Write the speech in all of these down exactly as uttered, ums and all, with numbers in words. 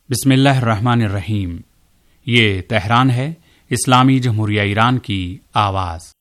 بسم اللہ الرحمن الرحیم۔ یہ تہران ہے، اسلامی جمہوریہ ایران کی آواز۔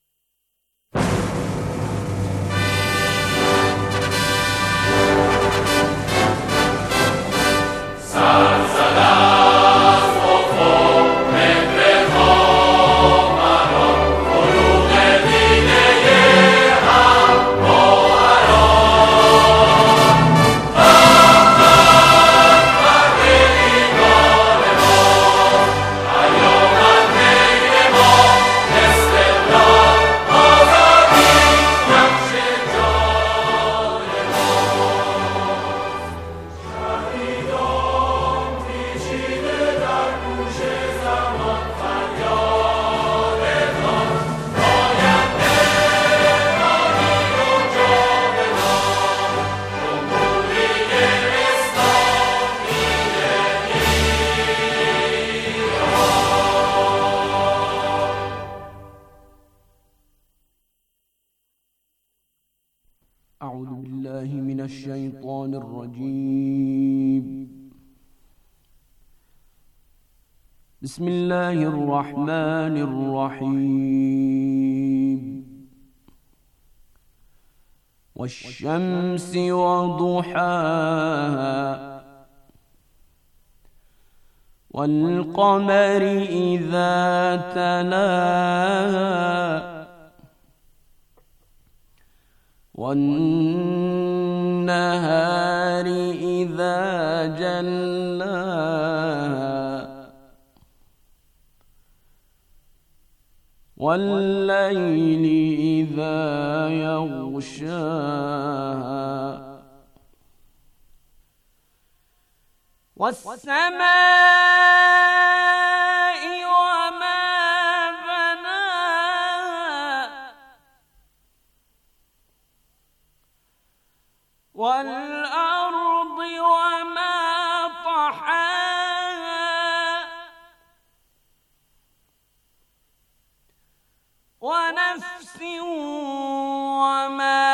اعوذ باللہ من الشیطان الرجیم، بسم اللہ الرحمن الرحیم، والشمس وضحاها والقمر اذا تلاها والنهار إذا جلاها والليل إذا يغشاها والسماء وما والأرض وما طحاها ونفس وما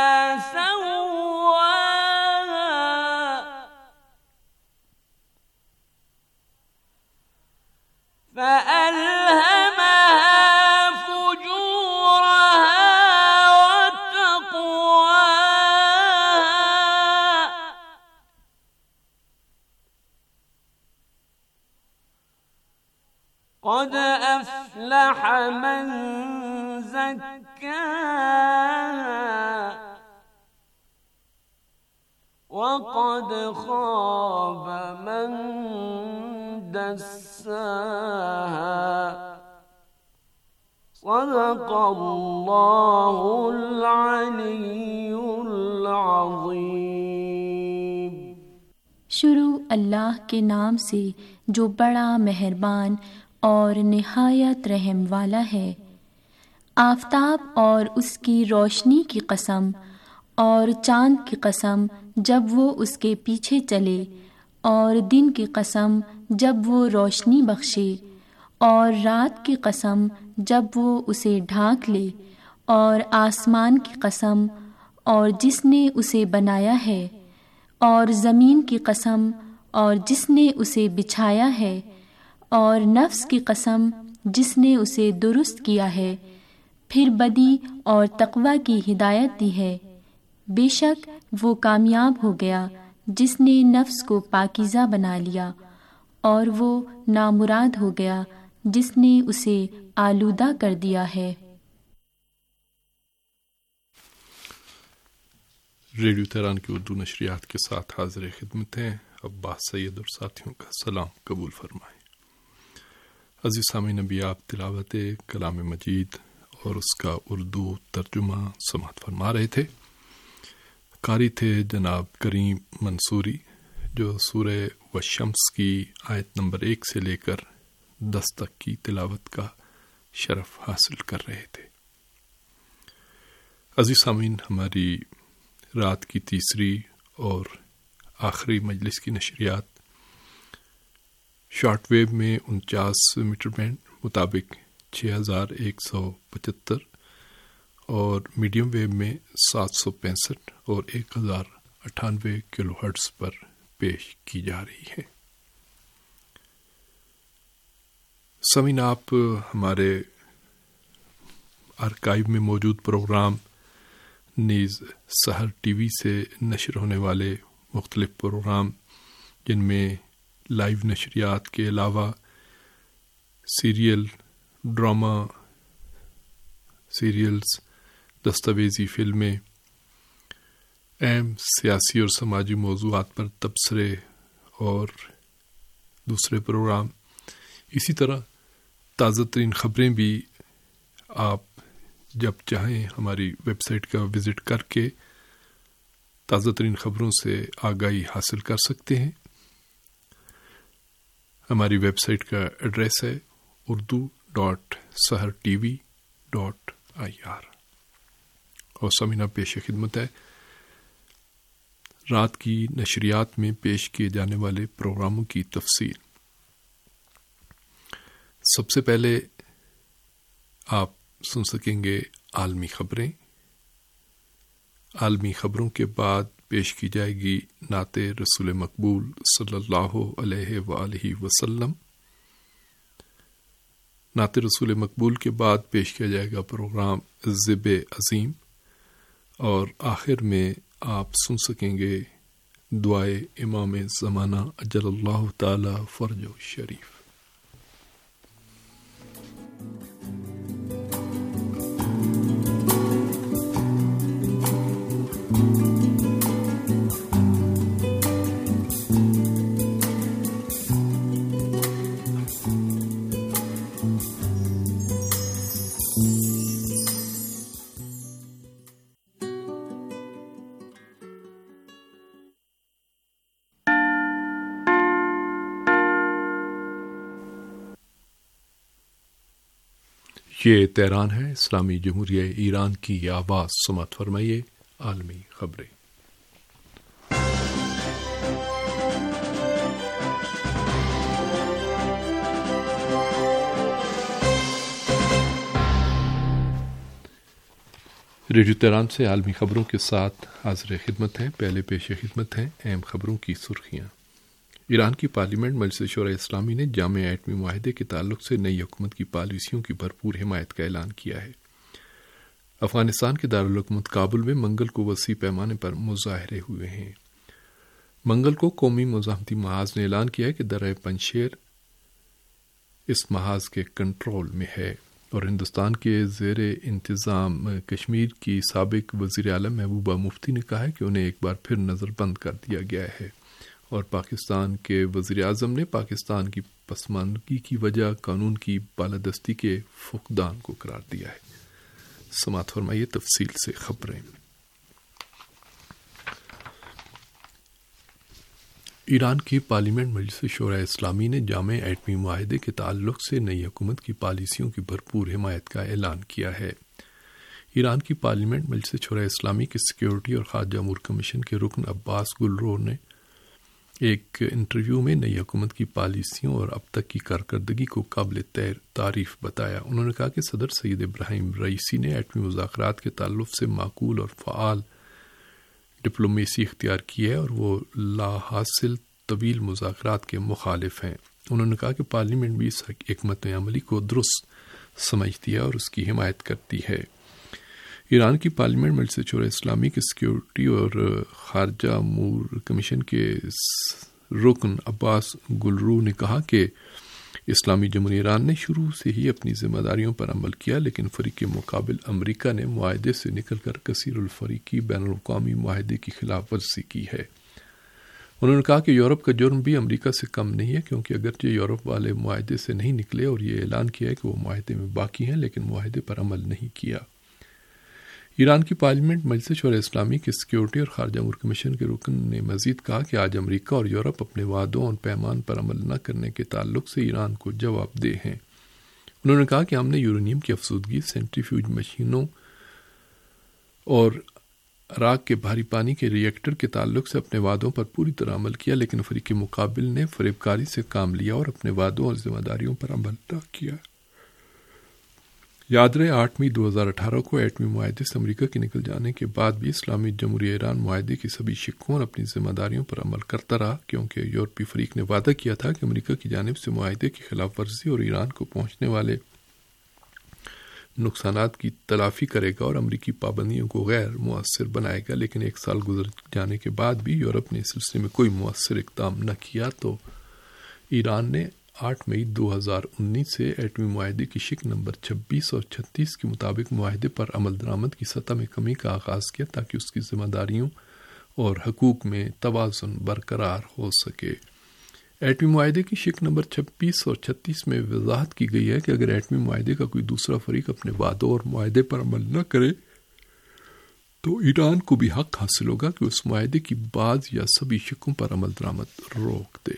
سواها فألهمها قد أفلح من زكاها وقد خاب من دساها صدق اللہ العلی العظیم۔ شروع اللہ کے نام سے جو بڑا مہربان اور نہایت رحم والا ہے۔ آفتاب اور اس کی روشنی کی قسم، اور چاند کی قسم جب وہ اس کے پیچھے چلے، اور دن کی قسم جب وہ روشنی بخشے، اور رات کی قسم جب وہ اسے ڈھانک لے، اور آسمان کی قسم اور جس نے اسے بنایا ہے، اور زمین کی قسم اور جس نے اسے بچھایا ہے، اور نفس کی قسم جس نے اسے درست کیا ہے، پھر بدی اور تقوی کی ہدایت دی ہے۔ بے شک وہ کامیاب ہو گیا جس نے نفس کو پاکیزہ بنا لیا، اور وہ نامراد ہو گیا جس نے اسے آلودہ کر دیا ہے۔ ریڈیو تہران کی اردو نشریات کے ساتھ حاضر خدمت ہیں عباس سید اور ساتھیوں کا سلام قبول فرمائیں۔ عزیز سامعین، ابھی آپ تلاوت کلام مجید اور اس کا اردو ترجمہ سماعت فرما رہے تھے۔ قاری تھے جناب کریم منصوری، جو سورہ والشمس کی آیت نمبر ایک سے لے کر دس تک کی تلاوت کا شرف حاصل کر رہے تھے۔ عزیز سامعین، ہماری رات کی تیسری اور آخری مجلس کی نشریات شارٹ ویو میں انچاس میٹر بینڈ مطابق چھ ہزار ایک سو پچہتر اور میڈیم ویو میں سات سو پینسٹھ اور ایک ہزار اٹھانوے کلو ہرٹز پر پیش کی جا رہی ہے۔ سامعین، آپ ہمارے آرکائیو میں موجود پروگرام نیز سحر ٹی وی سے نشر ہونے والے مختلف پروگرام جن میں لائیو نشریات کے علاوہ سیریل، ڈرامہ، سیریلز، دستاویزی فلمیں، اہم سیاسی اور سماجی موضوعات پر تبصرے اور دوسرے پروگرام، اسی طرح تازہ ترین خبریں بھی آپ جب چاہیں ہماری ویب سائٹ کا وزٹ کر کے تازہ ترین خبروں سے آگاہی حاصل کر سکتے ہیں۔ ہماری ویب سائٹ کا ایڈریس ہے Urdu dot Sahar T V dot I R. اور سامعین، پیش خدمت ہے رات کی نشریات میں پیش کیے جانے والے پروگراموں کی تفصیل۔ سب سے پہلے آپ سن سکیں گے عالمی خبریں۔ عالمی خبروں کے بعد پیش کی جائے گی نعت رسول مقبول صلی اللہ علیہ وآلہ وسلم۔ نعت رسول مقبول کے بعد پیش کیا جائے گا پروگرام ذب عظیم، اور آخر میں آپ سن سکیں گے دعائے امام زمانہ اجل اللہ تعالی فرجہ شریف۔ یہ تہران ہے، اسلامی جمہوریہ ایران کی آواز۔ سماعت فرمائیے عالمی خبریں۔ ریڈیو تہران سے عالمی خبروں کے ساتھ حاضر خدمت ہیں۔ پہلے پیش خدمت ہیں اہم خبروں کی سرخیاں۔ ایران کی پارلیمنٹ مجلس شورائے اسلامی نے جامع ایٹمی معاہدے کے تعلق سے نئی حکومت کی پالیسیوں کی بھرپور حمایت کا اعلان کیا ہے۔ افغانستان کے دارالحکومت کابل میں منگل کو وسیع پیمانے پر مظاہرے ہوئے ہیں۔ منگل کو قومی مزاحمتی محاذ نے اعلان کیا ہے کہ درہ پنجشیر اس محاذ کے کنٹرول میں ہے، اور ہندوستان کے زیر انتظام کشمیر کی سابق وزیر اعظم محبوبہ مفتی نے کہا ہے کہ انہیں ایک بار پھر نظر بند کر دیا گیا ہے، اور پاکستان کے وزیر اعظم نے پاکستان کی پسماندگی کی وجہ قانون کی بالادستی کے فقدان کو قرار دیا ہے۔ سماعت فرمائیے تفصیل سے خبریں۔ ایران کی پارلیمنٹ مجلس شورائے اسلامی نے جامع ایٹمی معاہدے کے تعلق سے نئی حکومت کی پالیسیوں کی بھرپور حمایت کا اعلان کیا ہے۔ ایران کی پارلیمنٹ مجلس شورائے اسلامی کے سیکیورٹی اور خارجہ امور کمیشن کے رکن عباس گلرو نے ایک انٹرویو میں نئی حکومت کی پالیسیوں اور اب تک کی کارکردگی کو قابل تعریف بتایا۔ انہوں نے کہا کہ صدر سید ابراہیم رئیسی نے ایٹمی مذاکرات کے تعلق سے معقول اور فعال ڈپلومیسی اختیار کی ہے، اور وہ لا حاصل طویل مذاکرات کے مخالف ہیں۔ انہوں نے کہا کہ پارلیمنٹ بھی اس حکمت عملی کو درست سمجھتی ہے اور اس کی حمایت کرتی ہے۔ ایران کی پارلیمنٹ مجلس شورائے اسلامی کے سیکیورٹی اور خارجہ امور کمیشن کے رکن عباس گلرو نے کہا کہ اسلامی جمہوریہ ایران نے شروع سے ہی اپنی ذمہ داریوں پر عمل کیا، لیکن فریق مقابل امریکہ نے معاہدے سے نکل کر کثیر الفریقی بین الاقوامی معاہدے کی خلاف ورزی کی ہے۔ انہوں نے کہا کہ یورپ کا جرم بھی امریکہ سے کم نہیں ہے، کیونکہ اگرچہ یورپ والے معاہدے سے نہیں نکلے اور یہ اعلان کیا ہے کہ وہ معاہدے میں باقی ہیں، لیکن معاہدے پر عمل نہیں کیا۔ ایران کی پارلیمنٹ مجلس شورائے اسلامی کے سیکیورٹی اور خارجہ امور کمیشن کے رکن نے مزید کہا کہ آج امریکہ اور یورپ اپنے وعدوں اور پیمان پر عمل نہ کرنے کے تعلق سے ایران کو جواب دہ ہیں۔ انہوں نے کہا کہ ہم نے یورینیم کی افزودگی، سینٹریفیوج مشینوں اور عراق کے بھاری پانی کے ری ایکٹر کے تعلق سے اپنے وعدوں پر پوری طرح عمل کیا، لیکن فریق مقابل نے فریب کاری سے کام لیا اور اپنے وعدوں اور ذمہ داریوں پر عمل نہ کیا۔ یاد رہے آٹھ مئی دو ہزار اٹھارہ کو ایٹمی معاہدے سے امریکہ کے نکل جانے کے بعد بھی اسلامی جمہوریہ ایران معاہدے کی سبھی شقوں اور اپنی ذمہ داریوں پر عمل کرتا رہا، کیونکہ یورپی فریق نے وعدہ کیا تھا کہ امریکہ کی جانب سے معاہدے کی خلاف ورزی اور ایران کو پہنچنے والے نقصانات کی تلافی کرے گا اور امریکی پابندیوں کو غیر مؤثر بنائے گا۔ لیکن ایک سال گزر جانے کے بعد بھی یورپ نے اس سلسلے میں کوئی مؤثر اقدام نہ کیا، تو ایران نے آٹھ مئی دو ہزار انیس سے ایٹمی معاہدے کی شق نمبر چھبیس اور چھتیس کے مطابق معاہدے پر عمل درآمد کی سطح میں کمی کا آغاز کیا تاکہ اس کی ذمہ داریوں اور حقوق میں توازن برقرار ہو سکے۔ ایٹمی معاہدے کی شق نمبر چھبیس اور چھتیس میں وضاحت کی گئی ہے کہ اگر ایٹمی معاہدے کا کوئی دوسرا فریق اپنے وعدوں اور معاہدے پر عمل نہ کرے تو ایران کو بھی حق حاصل ہوگا کہ اس معاہدے کی بعض یا سبھی شقوں پر عمل درآمد روک دے۔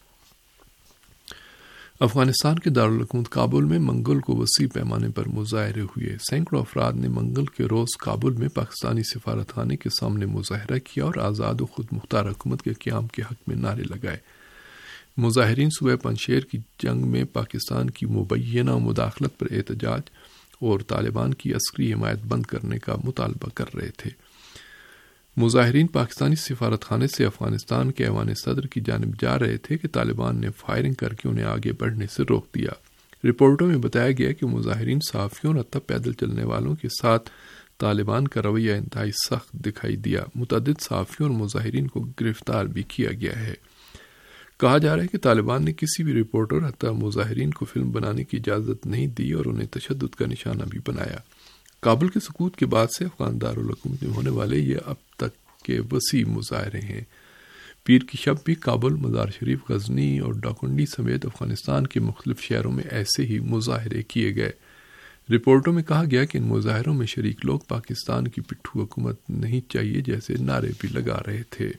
افغانستان کے دارالحکومت کابل میں منگل کو وسیع پیمانے پر مظاہرے ہوئے۔ سینکڑوں افراد نے منگل کے روز کابل میں پاکستانی سفارت خانے کے سامنے مظاہرہ کیا اور آزاد و خود مختار حکومت کے قیام کے حق میں نعرے لگائے۔ مظاہرین صوبہ پنجشیر کی جنگ میں پاکستان کی مبینہ مداخلت پر احتجاج اور طالبان کی عسکری حمایت بند کرنے کا مطالبہ کر رہے تھے۔ مظاہرین پاکستانی سفارت خانے سے افغانستان کے ایوان صدر کی جانب جا رہے تھے کہ طالبان نے فائرنگ کر کے انہیں آگے بڑھنے سے روک دیا۔ رپورٹوں میں بتایا گیا کہ مظاہرین صحافیوں اور حتیٰ پیدل چلنے والوں کے ساتھ طالبان کا رویہ انتہائی سخت دکھائی دیا۔ متعدد صحافیوں اور مظاہرین کو گرفتار بھی کیا گیا ہے۔ کہا جا رہا ہے کہ طالبان نے کسی بھی رپورٹر حتیٰ مظاہرین کو فلم بنانے کی اجازت نہیں دی اور انہیں تشدد کا نشانہ بھی بنایا۔ کابل کے سقوط کے بعد سے افغان دارالحکومت میں ہونے والے یہ اب تک کے وسیع مظاہرے ہیں۔ پیر کی شب بھی کابل، مزار شریف، غزنی اور ڈاکنڈی سمیت افغانستان کے مختلف شہروں میں ایسے ہی مظاہرے کیے گئے۔ رپورٹوں میں کہا گیا کہ ان مظاہروں میں شریک لوگ پاکستان کی پٹھو حکومت نہیں چاہیے جیسے نعرے بھی لگا رہے تھے۔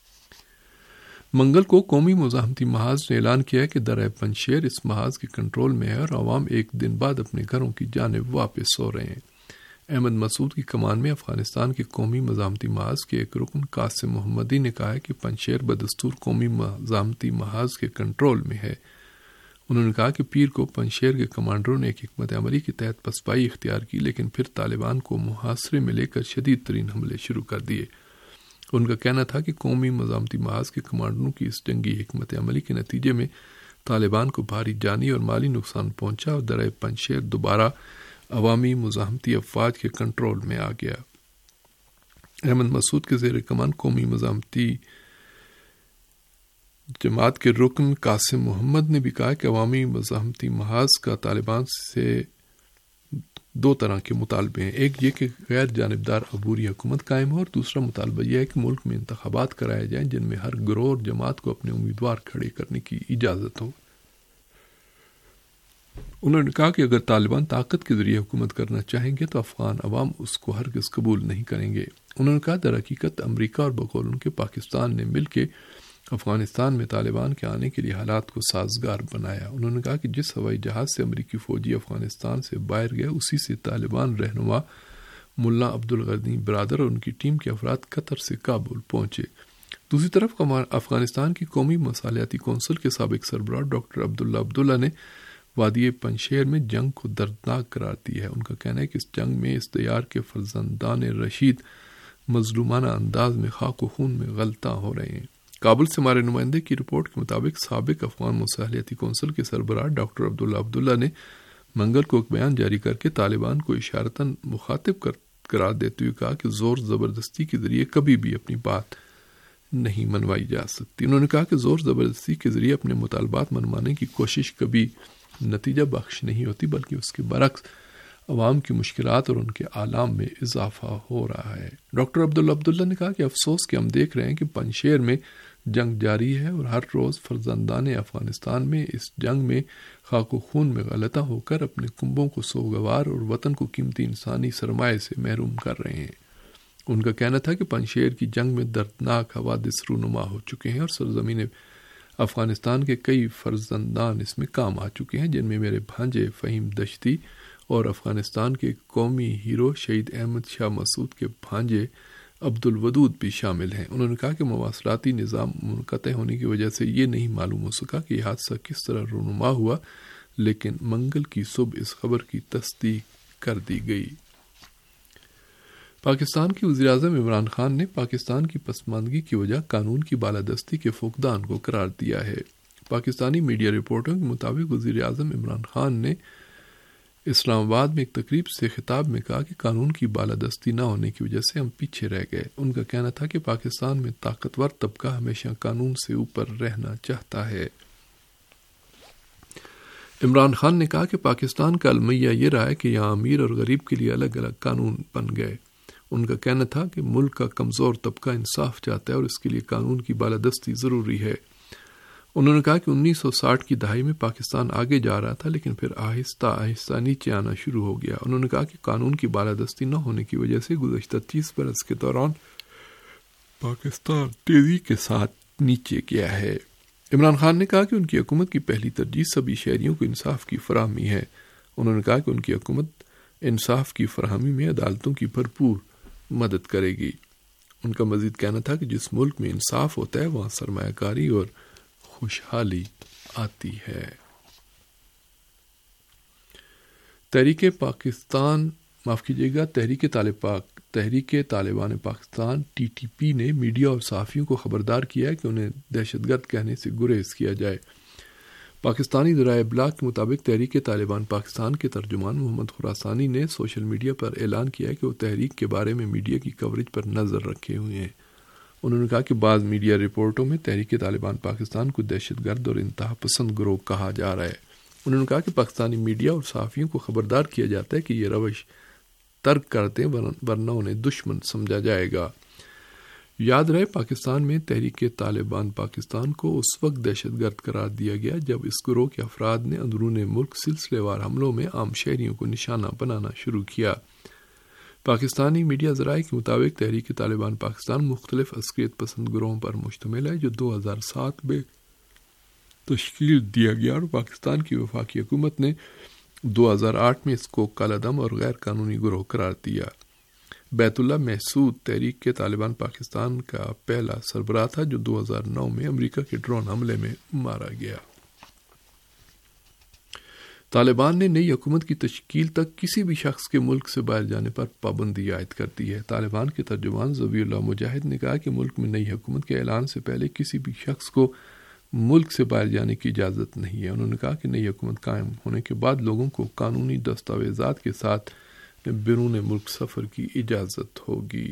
منگل کو قومی مزاحمتی محاذ نے اعلان کیا کہ درہ پنجشیر اس محاذ کے کنٹرول میں ہے اور عوام ایک دن بعد اپنے گھروں کی جانب واپس ہو رہے ہیں۔ احمد مسعود کی کمان میں افغانستان کے قومی مزاحمتی محاذ کے ایک رکن قاسم محمدی نے کہا ہے کہ پنجشیر بدستور قومی مزاحمتی محاذ کے کنٹرول میں ہے۔ انہوں نے کہا کہ پیر کو پنجشیر کے کمانڈروں نے ایک حکمت عملی کے تحت پسپائی اختیار کی، لیکن پھر طالبان کو محاصرے میں لے کر شدید ترین حملے شروع کر دیے۔ ان کا کہنا تھا کہ قومی مزاحمتی محاذ کے کمانڈروں کی اس جنگی حکمت عملی کے نتیجے میں طالبان کو بھاری جانی اور مالی نقصان پہنچا اور درہ پنجشیر دوبارہ عوامی مزاحمتی افواج کے کنٹرول میں آ گیا۔ احمد مسعود کے زیر کمان قومی مزاحمتی جماعت کے رکن قاسم محمد نے بھی کہا کہ عوامی مزاحمتی محاذ کا طالبان سے دو طرح کے مطالبے ہیں، ایک یہ کہ غیر جانبدار عبوری حکومت قائم ہو اور دوسرا مطالبہ یہ ہے کہ ملک میں انتخابات کرائے جائیں جن میں ہر گروہ اور جماعت کو اپنے امیدوار کھڑے کرنے کی اجازت ہو۔ انہوں نے کہا کہ اگر طالبان طاقت کے ذریعے حکومت کرنا چاہیں گے تو افغان عوام اس کو ہرگز قبول نہیں کریں گے۔ انہوں نے کہا در حقیقت امریکہ اور بقول ان کے پاکستان نے مل کے افغانستان میں طالبان کے آنے کے لیے حالات کو سازگار بنایا۔ انہوں نے کہا کہ جس ہوائی جہاز سے امریکی فوجی افغانستان سے باہر گئے اسی سے طالبان رہنما ملا عبدالغنی برادر اور ان کی ٹیم کے افراد قطر سے کابل پہنچے۔ دوسری طرف افغانستان کی قومی مصالحتی کونسل کے سابق سربراہ ڈاکٹر عبداللہ عبداللہ نے وادی پنجشیر میں جنگ کو دردناک قرار دیا ہے۔ ان کا کہنا ہے کہ اس جنگ میں اس دیار کے فرزندان رشید مظلومانہ انداز میں خاک و خون میں غلطاں ہو رہے ہیں۔ کابل سے ہمارے نمائندے کی رپورٹ کے مطابق سابق افغان مصالحتی کونسل کے سربراہ ڈاکٹر عبداللہ عبداللہ نے منگل کو ایک بیان جاری کر کے طالبان کو اشارتاً مخاطب کر قرار دیتے ہوئے کہا کہ زور زبردستی کے ذریعے کبھی بھی اپنی بات نہیں منوائی جا سکتی۔ انہوں نے کہا کہ زور زبردستی کے ذریعے اپنے مطالبات منوانے کی کوشش کبھی نتیجہ بخش نہیں ہوتی، بلکہ اس کے برعکس عوام کی مشکلات اور ان کے آلام میں اضافہ ہو رہا ہے۔ ڈاکٹر عبداللہ عبداللہ نے کہا کہ افسوس کہ ہم دیکھ رہے ہیں کہ پنجشیر میں جنگ جاری ہے اور ہر روز فرزندان افغانستان میں اس جنگ میں خاک و خون میں غلطہ ہو کر اپنے کنبوں کو سوگوار اور وطن کو قیمتی انسانی سرمایہ سے محروم کر رہے ہیں۔ ان کا کہنا تھا کہ پنجشیر کی جنگ میں دردناک حوادث رونما ہو چکے ہیں اور سرزمین افغانستان کے کئی فرزندان اس میں کام آ چکے ہیں، جن میں میرے بھانجے فہیم دشتی اور افغانستان کے قومی ہیرو شہید احمد شاہ مسعود کے بھانجے عبد الودود بھی شامل ہیں۔ انہوں نے کہا کہ مواصلاتی نظام منقطع ہونے کی وجہ سے یہ نہیں معلوم ہو سکا کہ یہ حادثہ کس طرح رونما ہوا، لیکن منگل کی صبح اس خبر کی تصدیق کر دی گئی۔ پاکستان کے وزیراعظم عمران خان نے پاکستان کی پسماندگی کی وجہ قانون کی بالادستی کے فقدان کو قرار دیا ہے۔ پاکستانی میڈیا رپورٹوں کے مطابق وزیر اعظم عمران خان نے اسلام آباد میں ایک تقریب سے خطاب میں کہا کہ قانون کی بالادستی نہ ہونے کی وجہ سے ہم پیچھے رہ گئے۔ ان کا کہنا تھا کہ پاکستان میں طاقتور طبقہ ہمیشہ قانون سے اوپر رہنا چاہتا ہے۔ عمران خان نے کہا کہ پاکستان کا المیہ یہ رہا ہے کہ یہاں امیر اور غریب کے لیے الگ الگ قانون بن گئے۔ ان کا کہنا تھا کہ ملک کا کمزور طبقہ انصاف چاہتا ہے اور اس کے لیے قانون کی بالادستی ضروری ہے۔ انہوں نے کہا کہ انیس سو ساٹھ کی دہائی میں پاکستان آگے جا رہا تھا لیکن پھر آہستہ آہستہ نیچے آنا شروع ہو گیا۔ انہوں نے کہا کہ قانون کی بالادستی نہ ہونے کی وجہ سے گزشتہ تیس برس کے دوران پاکستان تیزی کے ساتھ نیچے گیا ہے۔ عمران خان نے کہا کہ ان کی حکومت کی پہلی ترجیح سبھی شہریوں کو انصاف کی فراہمی ہے۔ انہوں نے کہا کہ ان کی حکومت انصاف کی فراہمی میں عدالتوں کی بھرپور مدد کرے گی۔ ان کا مزید کہنا تھا کہ جس ملک میں انصاف ہوتا ہے وہاں سرمایہ کاری اور خوشحالی آتی ہے۔ تحریک پاکستان معاف کیجیے گا تحریک Taliban Pak Tehreek Taliban Pakistan T T P نے میڈیا اور صحافیوں کو خبردار کیا ہے کہ انہیں دہشت گرد کہنے سے گریز کیا جائے۔ پاکستانی ذرائع ابلاغ کے مطابق تحریک طالبان پاکستان کے ترجمان محمد خراسانی نے سوشل میڈیا پر اعلان کیا ہے کہ وہ تحریک کے بارے میں میڈیا کی کوریج پر نظر رکھے ہوئے ہیں۔ انہوں نے کہا کہ بعض میڈیا رپورٹوں میں تحریک طالبان پاکستان کو دہشت گرد اور انتہا پسند گروہ کہا جا رہا ہے۔ انہوں نے کہا کہ پاکستانی میڈیا اور صحافیوں کو خبردار کیا جاتا ہے کہ یہ روش ترک کرتے ورنہ انہیں دشمن سمجھا جائے گا۔ یاد رہے پاکستان میں تحریک طالبان پاکستان کو اس وقت دہشت گرد قرار دیا گیا جب اس گروہ کے افراد نے اندرون ملک سلسلے وار حملوں میں عام شہریوں کو نشانہ بنانا شروع کیا۔ پاکستانی میڈیا ذرائع کے مطابق تحریک طالبان پاکستان مختلف عسکریت پسند گروہوں پر مشتمل ہے جو دو ہزار سات میں تشکیل دیا گیا اور پاکستان کی وفاقی حکومت نے دو ہزار آٹھ میں اس کو کالا دم اور غیر قانونی گروہ قرار دیا۔ بیت اللہ محسود تحریک کے طالبان پاکستان کا پہلا سربراہ تھا جو دو ہزار نو میں امریکہ کے ڈرون حملے میں مارا گیا۔ طالبان نے نئی حکومت کی تشکیل تک کسی بھی شخص کے ملک سے باہر جانے پر پابندی عائد کر دی ہے۔ طالبان کے ترجمان ذبیح اللہ مجاہد نے کہا کہ ملک میں نئی حکومت کے اعلان سے پہلے کسی بھی شخص کو ملک سے باہر جانے کی اجازت نہیں ہے۔ انہوں نے کہا کہ نئی حکومت قائم ہونے کے بعد لوگوں کو قانونی دستاویزات کے ساتھ بیرون ملک سفر کی اجازت ہوگی۔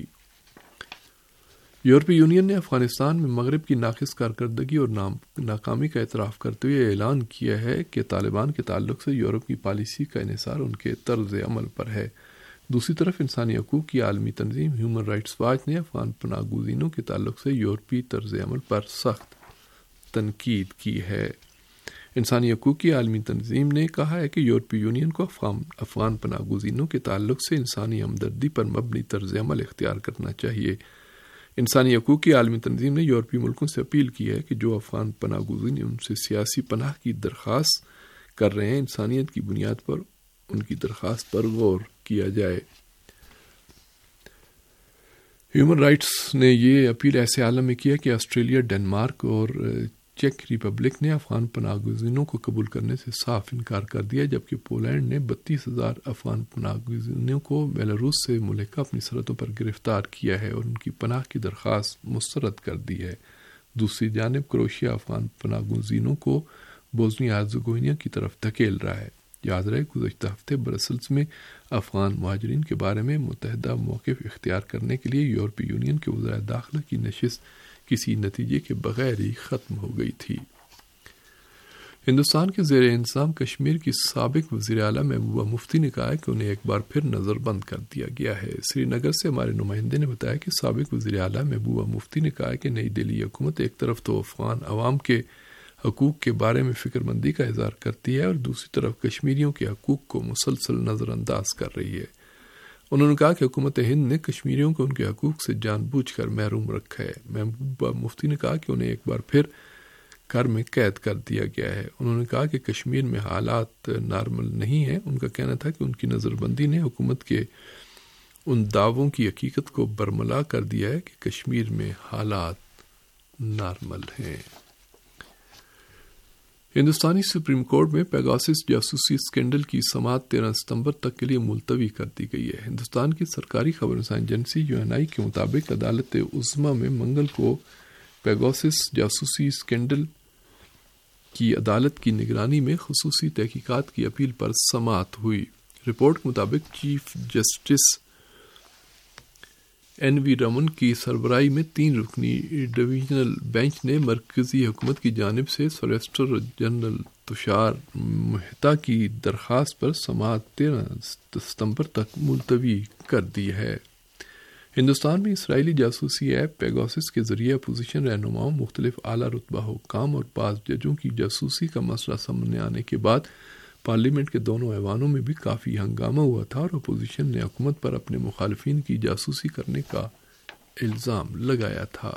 یورپی یونین نے افغانستان میں مغرب کی ناقص کارکردگی اور ناکامی کا اعتراف کرتے ہوئے اعلان کیا ہے کہ طالبان کے تعلق سے یورپ کی پالیسی کا انحصار ان کے طرز عمل پر ہے۔ دوسری طرف انسانی حقوق کی عالمی تنظیم ہیومن رائٹس واچ نے افغان پناہ گزینوں کے تعلق سے یورپی طرز عمل پر سخت تنقید کی ہے۔ انسانی حقوق کی عالمی تنظیم نے کہا ہے کہ یورپی یونین کو افغان افغان پناہ گزینوں کے تعلق سے انسانی ہمدردی پر مبنی طرز عمل اختیار کرنا چاہیے۔ انسانی حقوق کی عالمی تنظیم نے یورپی ملکوں سے اپیل کی ہے کہ جو افغان پناہ گزین ان سے سیاسی پناہ کی درخواست کر رہے ہیں انسانیت کی بنیاد پر ان کی درخواست پر غور کیا جائے۔ ہیومن رائٹس نے یہ اپیل ایسے عالم میں کیا کہ آسٹریلیا، ڈنمارک اور چیک ریپبلک نے افغان پناہ گزینوں کو قبول کرنے سے صاف انکار کر دیا، جبکہ پولینڈ نے بتیس ہزار افغان پناہ گزینوں کو بیلاروس سے ملحقہ اپنی سرحدوں پر گرفتار کیا ہے اور ان کی پناہ کی درخواست مسترد کر دی ہے۔ دوسری جانب کروشیا افغان پناہ گزینوں کو بوسنیا ہرزیگووینا کی طرف دھکیل رہا ہے۔ یاد رہے گزشتہ ہفتے برسلز میں افغان مہاجرین کے بارے میں متحدہ موقف اختیار کرنے کے لیے یورپی یونین کے وزراء داخلہ کی نشست کسی نتیجے کے بغیر ہی ختم ہو گئی تھی۔ ہندوستان کے زیر انتظام کشمیر کی سابق وزیر اعلیٰ محبوبہ مفتی نے کہا ہے کہ انہیں ایک بار پھر نظر بند کر دیا گیا ہے۔ سری نگر سے ہمارے نمائندے نے بتایا کہ سابق وزیر اعلیٰ محبوبہ مفتی نے کہا کہ نئی دہلی حکومت ایک طرف تو افغان عوام کے حقوق کے بارے میں فکر مندی کا اظہار کرتی ہے اور دوسری طرف کشمیریوں کے حقوق کو مسلسل نظر انداز کر رہی ہے۔ انہوں نے کہا کہ حکومت ہند نے کشمیریوں کو ان کے حقوق سے جان بوجھ کر محروم رکھا ہے۔ محبوبہ مفتی نے کہا کہ انہیں ایک بار پھر گھر میں قید کر دیا گیا ہے۔ انہوں نے کہا کہ کشمیر میں حالات نارمل نہیں ہیں۔ ان کا کہنا تھا کہ ان کی نظر بندی نے حکومت کے ان دعووں کی حقیقت کو برملا کر دیا ہے کہ کشمیر میں حالات نارمل ہیں۔ ہندوستانی سپریم کورٹ میں پیگاسس جاسوسی اسکینڈل کی سماعت تیرہ ستمبر تک کے لیے ملتوی کر دی گئی ہے۔ ہندوستان کی سرکاری خبر رساں ایجنسی یو این آئی کے مطابق عدالت عظمیٰ میں منگل کو پیگاسس جاسوسی اسکینڈل کی عدالت کی نگرانی میں خصوصی تحقیقات کی اپیل پر سماعت ہوئی۔ رپورٹ کے مطابق chief justice N V Ramana کی سربراہی میں تین رکنی ڈویژنل بینچ نے مرکزی حکومت کی جانب سے سولیسیٹر جنرل تشار مہتا کی درخواست پر سماعت تیرہ ستمبر تک ملتوی کر دی ہے۔ ہندوستان میں اسرائیلی جاسوسی ایپ پیگاسس کے ذریعے اپوزیشن رہنماؤں، مختلف اعلیٰ رتبہ حکام اور بعض ججوں کی جاسوسی کا مسئلہ سامنے آنے کے بعد پارلیمنٹ کے دونوں ایوانوں میں بھی کافی ہنگامہ ہوا تھا اور اپوزیشن نے حکومت پر اپنے مخالفین کی جاسوسی کرنے کا الزام لگایا تھا۔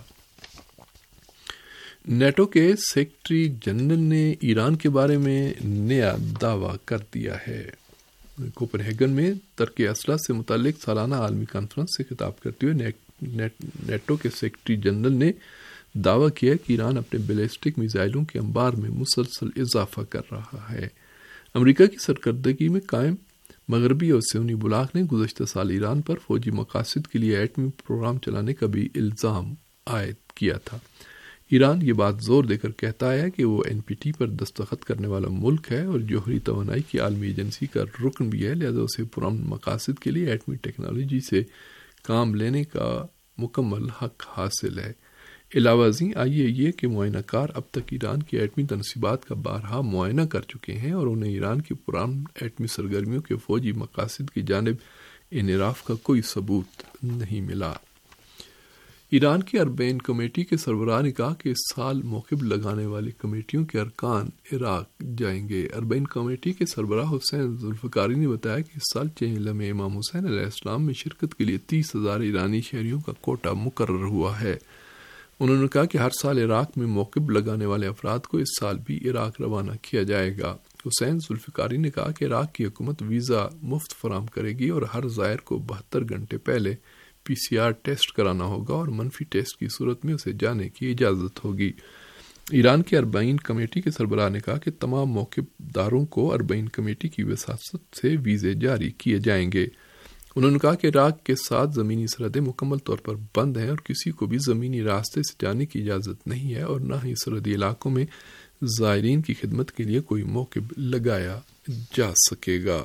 نیٹو کے سیکرٹری جنرل نے ایران کے بارے میں نیا دعویٰ کر دیا ہے۔ کوپن ہیگن میں ترک اسلحہ سے متعلق سالانہ عالمی کانفرنس سے خطاب کرتے ہوئے نیٹو کے سیکرٹری جنرل نے دعویٰ کیا کہ ایران اپنے بیلسٹک میزائلوں کے انبار میں مسلسل اضافہ کر رہا ہے۔ امریکہ کی سرکردگی میں قائم مغربی اور سیونی بلاک نے گزشتہ سال ایران پر فوجی مقاصد کے لیے ایٹمی پروگرام چلانے کا بھی الزام عائد کیا تھا۔ ایران یہ بات زور دے کر کہتا ہے کہ وہ این پی ٹی پر دستخط کرنے والا ملک ہے اور جوہری توانائی کی عالمی ایجنسی کا رکن بھی ہے، لہذا اسے پرامن مقاصد کے لیے ایٹمی ٹیکنالوجی سے کام لینے کا مکمل حق حاصل ہے۔ علاوہ ازیں آئی اے ای اے کے معائنہ کار اب تک ایران کی ایٹمی تنصیبات کا بارہا معائنہ کر چکے ہیں اور انہیں ایران کی پرامن ایٹمی سرگرمیوں کے فوجی مقاصد کی جانب انحراف کا کوئی ثبوت نہیں ملا۔ ایران کی اربعین کمیٹی کے سربراہ نے کہا کہ اس سال موقف لگانے والی کمیٹیوں کے ارکان عراق جائیں گے۔ اربعین کمیٹی کے سربراہ حسین ذوالفقاری نے بتایا کہ اس سال چہلم میں امام حسین علیہ السلام میں شرکت کے لیے تیس ہزار ایرانی شہریوں کا کوٹا مقرر ہوا ہے۔ انہوں نے کہا کہ ہر سال عراق میں موقف لگانے والے افراد کو اس سال بھی عراق روانہ کیا جائے گا۔ حسین ذوالفقاری نے کہا کہ عراق کی حکومت ویزا مفت فراہم کرے گی اور ہر زائر کو بہتر گھنٹے پہلے پی سی آر ٹیسٹ کرانا ہوگا اور منفی ٹیسٹ کی صورت میں اسے جانے کی اجازت ہوگی۔ ایران کی اربعین کمیٹی کے سربراہ نے کہا کہ تمام موقف داروں کو اربعین کمیٹی کی وساطت سے ویزے جاری کیے جائیں گے۔ انہوں نے کہا کہ عراق کے ساتھ زمینی سرحدیں مکمل طور پر بند ہیں اور کسی کو بھی زمینی راستے سے جانے کی اجازت نہیں ہے اور نہ ہی سرحدی علاقوں میں زائرین کی خدمت کے لیے کوئی موقف لگایا جا سکے گا۔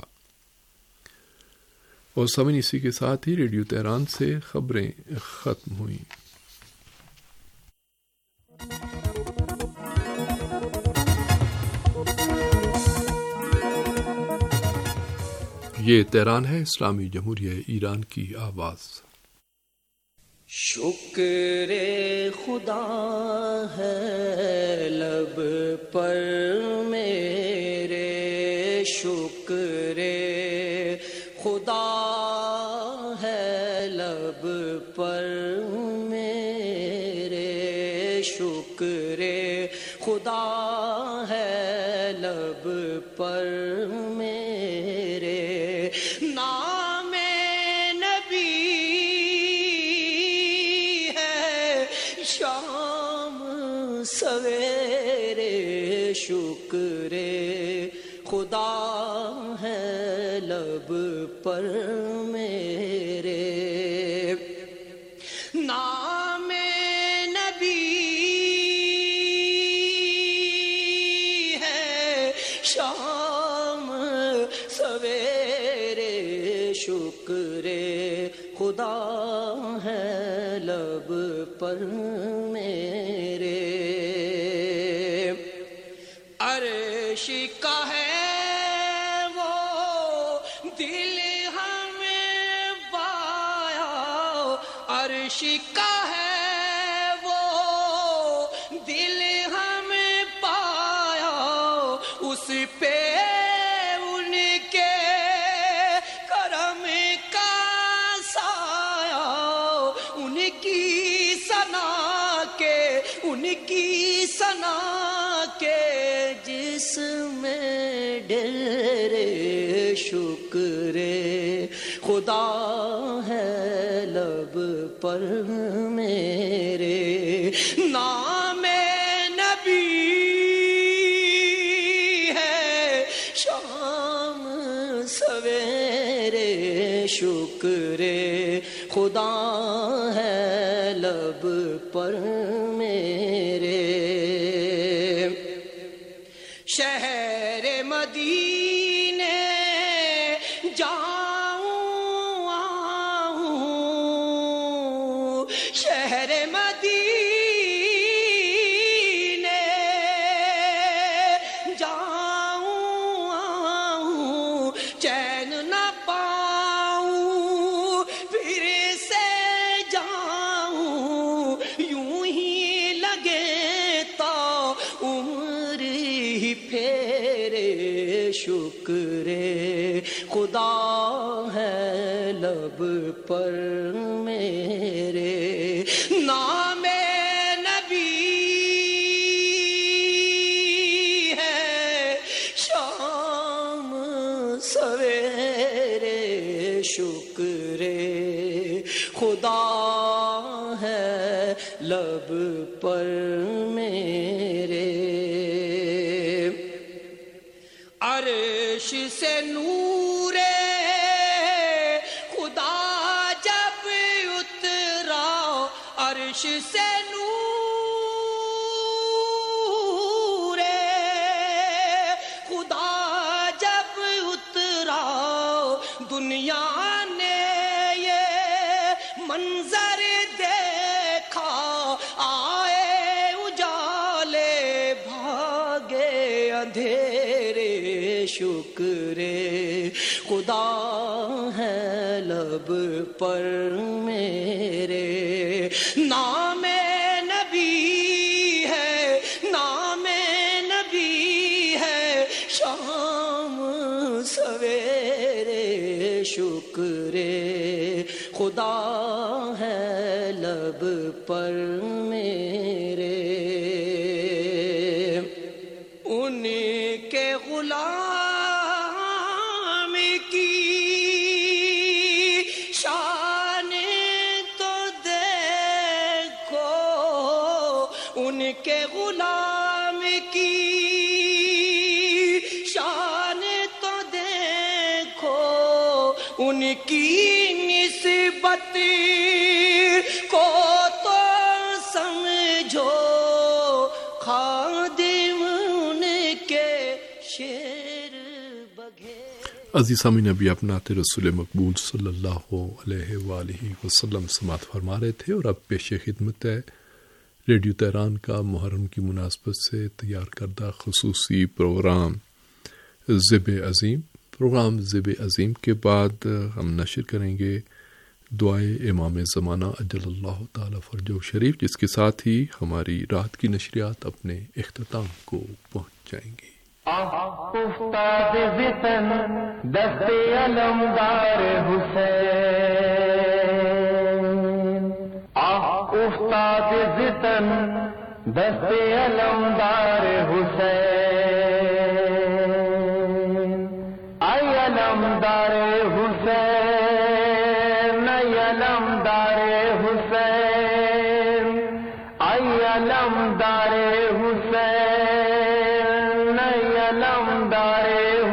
اور سامعین اسی کے ساتھ ہی ریڈیو تہران سے خبریں ختم ہوئیں۔ یہ تہران ہے، اسلامی جمہوریہ ایران کی آواز۔ شکر خدا ہے لب پر میرے، شکر خدا ہے لب پر میرے، شکر خدا ہے لب پر میرے، نام نبی ہے شام سویرے، شکر خدا ہے لب پر میرے، نام نبی ہے شام سویرے، شکر خدا ہے لب پر میرے، عرش کا ہے وہ دل ہمیں پایا، عرش کا ہے وہ دل ہمیں پایا، اس پہ ان کے کرم کا سایہ، ان کی ثنا کے ان کی ثنا کے جس میں ڈیرے، شکر خدا ہے لب پر میرے، نام نبی شکر خدا ہے لب پر میرے، شہر مدینے جاؤں آؤں، شہر مدینے جاؤں آؤں، چین نہ پاؤں پھر سے جاؤں، یوں ہی لگے تا عمر ہی پھیرے، شکر خدا ہے لب پر میرے، نام نبی ہے شام سویرے، شکر خدا ہے لب پر میرے، عرش سے نور خدا جب اترا، عرش سے نور خدا جب اترا، دنیا نے یہ منظر دیکھا، آئے اجالے بھاگے اندھیرے، شکر خدا ہے لب پر میرے، نام نبی ہے، نام نبی ہے شام سویرے، شکر خدا ہے لب پر میرے، ان کے غلام ان کے غلام کی شان تو دیکھو، ان کی نسبت کو تو سمجھو، خادم ان کے شیر بغیر۔ عزیز سامعین، ابھی آپ نعت رسول مقبول صلی اللہ علیہ وآلہ وسلم سماعت فرما رہے تھے، اور اب پیش خدمت ہے ریڈیو تہران کا محرم کی مناسبت سے تیار کردہ خصوصی پروگرام ذب عظیم۔ پروگرام ذب عظیم کے بعد ہم نشر کریں گے دعائے امام زمانہ اجل اللہ تعالی فرجہ شریف، جس کے ساتھ ہی ہماری رات کی نشریات اپنے اختتام کو پہنچ جائیں گی۔ استاد وطن دست علمدار حسین، استاد وطن دست علمدار حسین، اے علمدار حسین، اے علمدار حسین، اے علمدار حسین، اے علمدار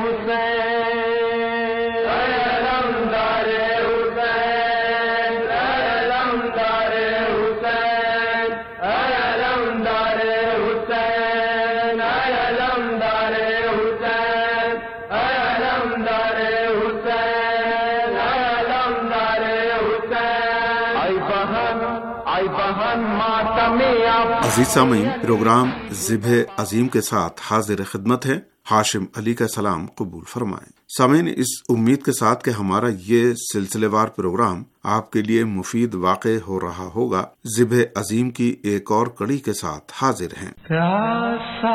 عزیز سامعین، پروگرام ذبح عظیم کے ساتھ حاضر خدمت ہے۔ ہاشم علی کا سلام قبول فرمائیں۔ سامعین، اس امید کے ساتھ کہ ہمارا یہ سلسلے وار پروگرام آپ کے لیے مفید واقع ہو رہا ہوگا، ذبح عظیم کی ایک اور کڑی کے ساتھ حاضر ہیں۔ پیاسا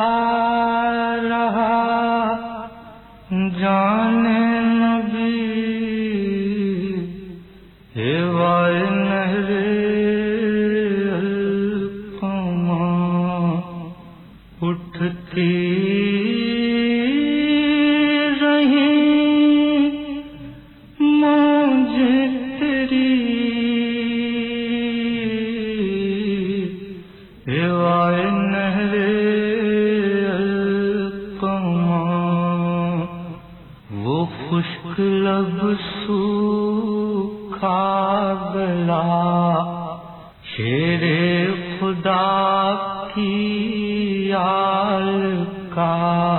رہا جان نبی ہیوائے نہر اٹھتی رہی موج تیری ہیوائے نہر القمہ، وہ خشک لب सूखा गला शेर खुदा की आल का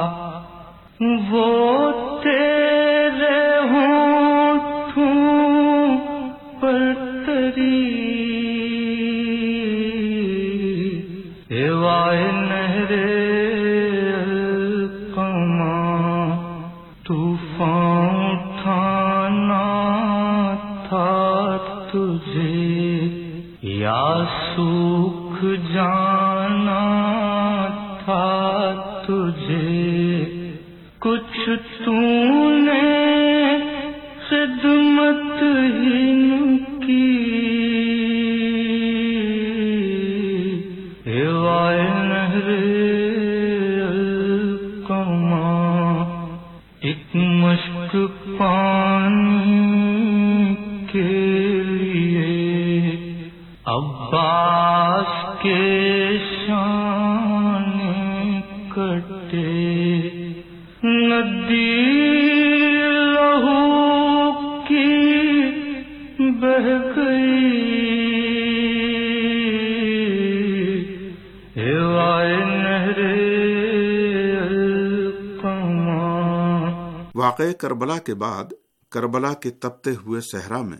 वो तेरे होठों पर तरी एवाए नहरे अलकमा तूफान उठाना था तुझे या सूख जाना था तुझे कुछ तूने खिदमत ही न की एवाए नहरे अलकमा एक मश्क पानी के लिए अब्बास के शान कटे नदी लहू की बह गई एवाए नहरे अलकमा। वाक़े करबला के बाद करबला के तपते हुए सहरा में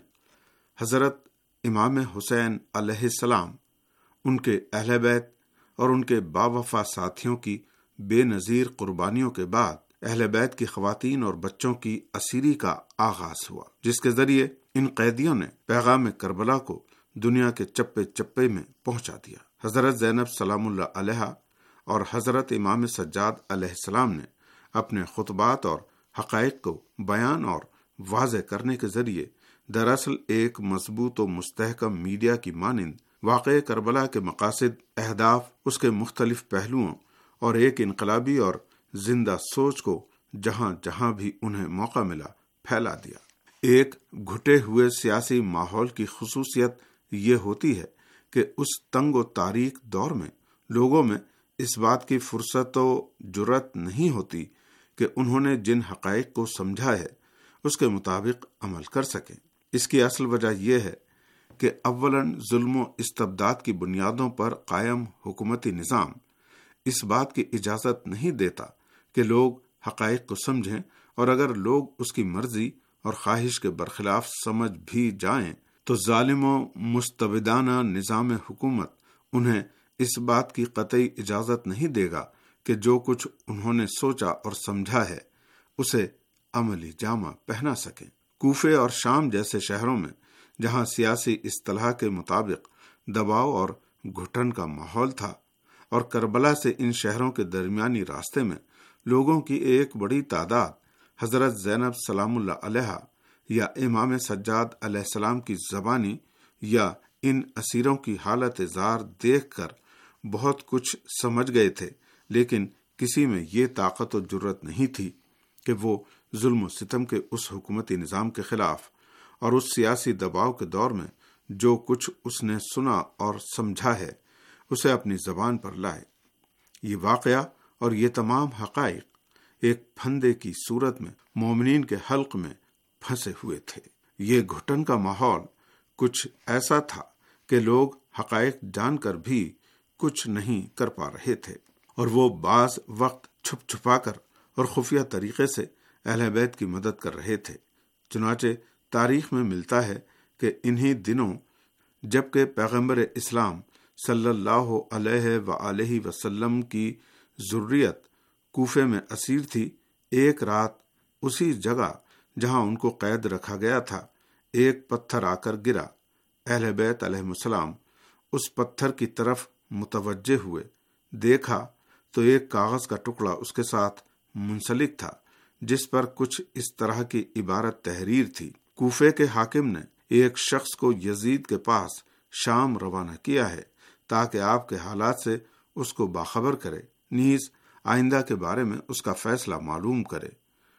हजरत इमाम हुसैन अलैहिस्सलाम, उनके अहले बैत और उनके बावफा साथियों की बेनज़ीर कुर्बानियों के बाद अहले बैत की ख़वातीन और बच्चों की असीरी का आगाज हुआ, जिसके जरिए इन कैदियों ने पैगाम करबला को दुनिया के चप्पे चप्पे में पहुंचा दिया। हजरत ज़ैनब सलामुल्लाह अलैहा और हजरत इमाम सज्जाद अलैहिस्सलाम ने अपने खुतबात और हक़ाइक़ को बयान और वाज़े करने के जरिए दरअसल एक मजबूत और मुस्तहकम मीडिया की मानिंद वाक़े करबला के मकासद, अहदाफ, उसके मुख्तलिफ पहलुओं और एक इनकलाबी और जिंदा सोच को जहां जहां भी उन्हें मौका मिला फैला दिया। एक घुटे हुए सियासी माहौल की खुसूसियत ये होती है कि उस तंगो तारीख दौर में लोगों में इस बात की फुर्सत व जुर्रत नहीं होती कि उन्होंने जिन हक़ाइक़ को समझा है उसके मुताबिक अमल कर सकें। इसकी असल वजह यह है कि अव्वलन जुल्म व इस्तबदाद की बुनियादों पर कायम हुकूमती निज़ाम इस बात की इजाज़त नहीं देता कि लोग हक़ाइक़ को समझें, और अगर लोग उसकी मर्जी और ख्वाहिश के बरखिलाफ समझ भी जाएं तो जालिम व मुस्तबदाना निज़ाम हुकूमत उन्हें इस बात की कतई इजाज़त नहीं देगा कि जो कुछ उन्होंने सोचा और समझा है उसे अमली जामा पहना सकें। कूफे और शाम जैसे शहरों में जहां सियासी इस्तिलाह के मुताबिक दबाव और घुटन का माहौल था, और करबला से इन शहरों के दरमियानी रास्ते में लोगों की एक बड़ी तादाद हजरत ज़ैनब सलामुल्लाह अलैहा या इमाम सज्जाद अलैहिस्सलाम की ज़बानी या इन असीरों की हालत ज़ार देखकर बहुत कुछ समझ गए थे, लेकिन किसी में ये ताकत और जुर्रत नहीं थी कि वो जुल्म सितम के उस हुकूमती निज़ाम के खिलाफ और उस सियासी दबाव के दौर में जो कुछ उसने सुना और समझा है उसे अपनी ज़बान पर लाए। ये वाक़या और ये तमाम हक़ाइक़ एक फंदे की सूरत में मोमिनीन के हल्क में फंसे हुए थे। ये घुटन का माहौल कुछ ऐसा था कि लोग हक़ाइक़ जानकर भी कुछ नहीं कर पा रहे थे, और वो बाज़ वक्त छुप छुपा कर और खुफिया तरीके से अहले बैत की मदद कर रहे थे। चुनाचे तारीख में मिलता है कि इन्हीं दिनों जबकि पैगम्बर इस्लाम सल्लल्लाहु अलैहि व आलिहि वसल्लम की ज़ुर्रियत कूफे में असीर थी, एक रात उसी जगह जहां उनको कैद रखा गया था एक पत्थर आकर गिरा। अहले बैत अलैहिस्सलाम उस पत्थर की तरफ मुतवज्जे हुए, देखा तो एक कागज का टुकड़ा उसके साथ मुंसलिक था जिस पर कुछ इस तरह की इबारत तहरीर थी। कूफे के हाकिम ने एक शख्स को यजीद के पास शाम रवाना किया है ताकि आपके हालात से उसको बाखबर करे, नीज आइंदा के बारे में उसका फैसला मालूम करे।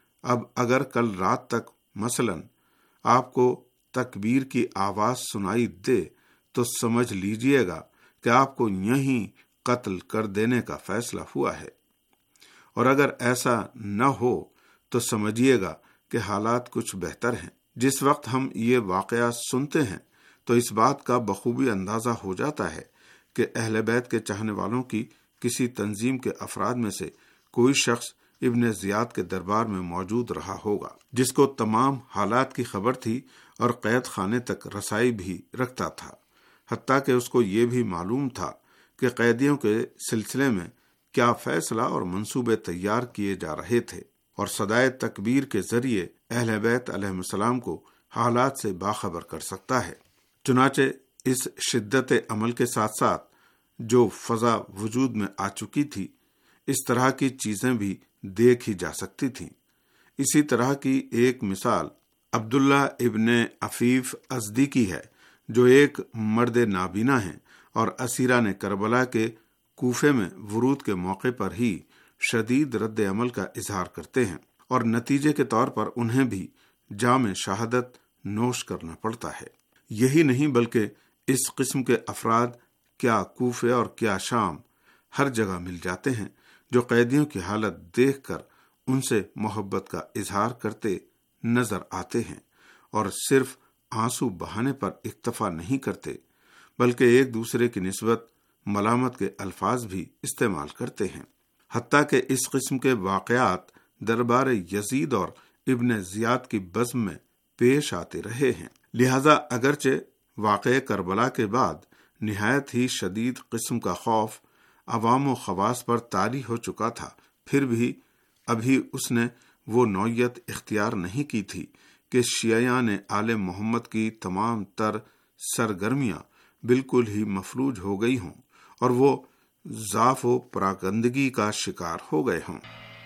अब अगर कल रात तक मसलन आपको तकबीर की आवाज सुनाई दे तो समझ लीजिएगा कि आपको यहीं कत्ल कर देने का फैसला हुआ है, और अगर ऐसा न हो तो समझिएगा कि हालात कुछ बेहतर हैं। جس وقت ہم یہ واقعہ سنتے ہیں تو اس بات کا بخوبی اندازہ ہو جاتا ہے کہ اہل بیت کے چاہنے والوں کی کسی تنظیم کے افراد میں سے کوئی شخص ابن زیاد کے دربار میں موجود رہا ہوگا، جس کو تمام حالات کی خبر تھی اور قید خانے تک رسائی بھی رکھتا تھا، حتیٰ کہ اس کو یہ بھی معلوم تھا کہ قیدیوں کے سلسلے میں کیا فیصلہ اور منصوبے تیار کیے جا رہے تھے، اور صدائے تکبیر کے ذریعے اہل بیت علیہ السلام کو حالات سے باخبر کر سکتا ہے۔ چنانچہ اس شدت عمل کے ساتھ ساتھ جو فضا وجود میں آ چکی تھی، اس طرح کی چیزیں بھی دیکھ ہی جا سکتی تھیں۔ اسی طرح کی ایک مثال عبداللہ ابن عفیف ازدی کی ہے، جو ایک مرد نابینا ہیں اور اسیران کربلا کے کوفے میں ورود کے موقع پر ہی شدید رد عمل کا اظہار کرتے ہیں، اور نتیجے کے طور پر انہیں بھی جام شہادت نوش کرنا پڑتا ہے۔ یہی نہیں بلکہ اس قسم کے افراد کیا کوفے اور کیا شام ہر جگہ مل جاتے ہیں، جو قیدیوں کی حالت دیکھ کر ان سے محبت کا اظہار کرتے نظر آتے ہیں، اور صرف آنسو بہانے پر اکتفا نہیں کرتے بلکہ ایک دوسرے کی نسبت ملامت کے الفاظ بھی استعمال کرتے ہیں، حتیٰ کہ اس قسم کے واقعات دربار یزید اور ابن زیاد کی بزم میں پیش آتے رہے ہیں۔ لہذا اگرچہ واقع کربلا کے بعد نہایت ہی شدید قسم کا خوف عوام و خواص پر طاری ہو چکا تھا، پھر بھی ابھی اس نے وہ نوعیت اختیار نہیں کی تھی کہ شیعیان آل محمد کی تمام تر سرگرمیاں بالکل ہی مفلوج ہو گئی ہوں اور وہ ضعف و پراگندگی کا شکار ہو گئے ہوں۔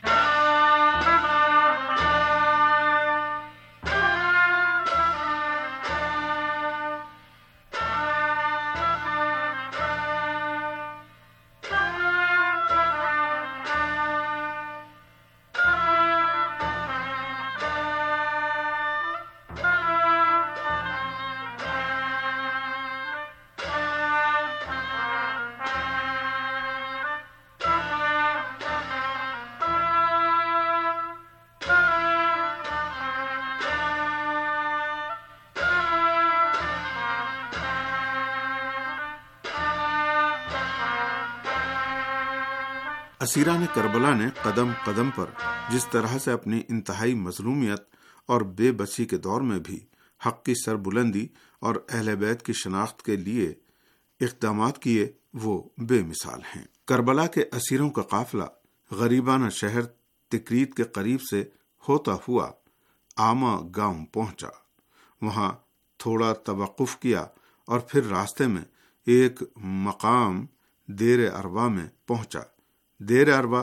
اسیران کربلا نے قدم قدم پر جس طرح سے اپنی انتہائی مظلومیت اور بے بسی کے دور میں بھی حق کی سربلندی اور اہل بیت کی شناخت کے لیے اقدامات کیے، وہ بے مثال ہیں۔ کربلا کے اسیروں کا قافلہ غریبانہ شہر تکریت کے قریب سے ہوتا ہوا آما گاؤں پہنچا، وہاں تھوڑا توقف کیا اور پھر راستے میں ایک مقام دیر اربا میں پہنچا۔ دیر اربا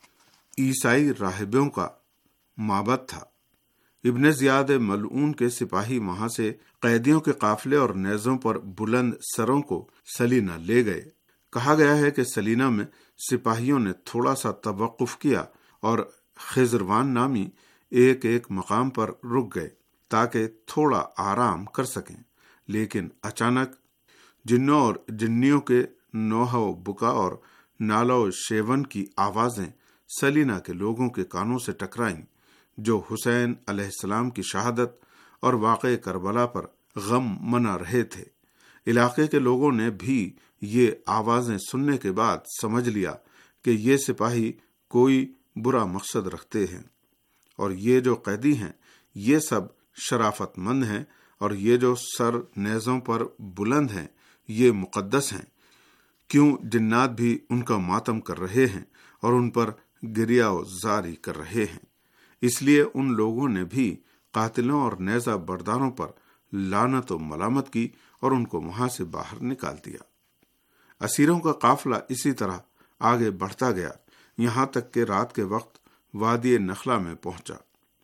عیسائی راہبوں کا معبد تھا۔ ابن زیاد ملعون کے سپاہی وہاں سے قیدیوں کے قافلے اور نیزوں پر بلند سروں کو سلینا لے گئے۔ کہا گیا ہے کہ سلینا میں سپاہیوں نے تھوڑا سا توقف کیا اور خضروان نامی ایک ایک مقام پر رک گئے تاکہ تھوڑا آرام کر سکیں، لیکن اچانک جنوں اور جنیوں کے نوحہ و بکا اور نالہ و شیون کی آوازیں سلینا کے لوگوں کے کانوں سے ٹکرائیں، جو حسین علیہ السلام کی شہادت اور واقع کربلا پر غم منا رہے تھے۔ علاقے کے لوگوں نے بھی یہ آوازیں سننے کے بعد سمجھ لیا کہ یہ سپاہی کوئی برا مقصد رکھتے ہیں، اور یہ جو قیدی ہیں یہ سب شرافت مند ہیں، اور یہ جو سر نیزوں پر بلند ہیں یہ مقدس ہیں، کیوں جنات بھی ان کا ماتم کر رہے ہیں اور ان پر گریہ و زاری کر رہے ہیں۔ اس لیے ان لوگوں نے بھی قاتلوں اور نیزہ برداروں پر لعنت و ملامت کی اور ان کو وہاں سے باہر نکال دیا۔ اسیروں کا قافلہ اسی طرح آگے بڑھتا گیا، یہاں تک کہ رات کے وقت وادی نخلا میں پہنچا۔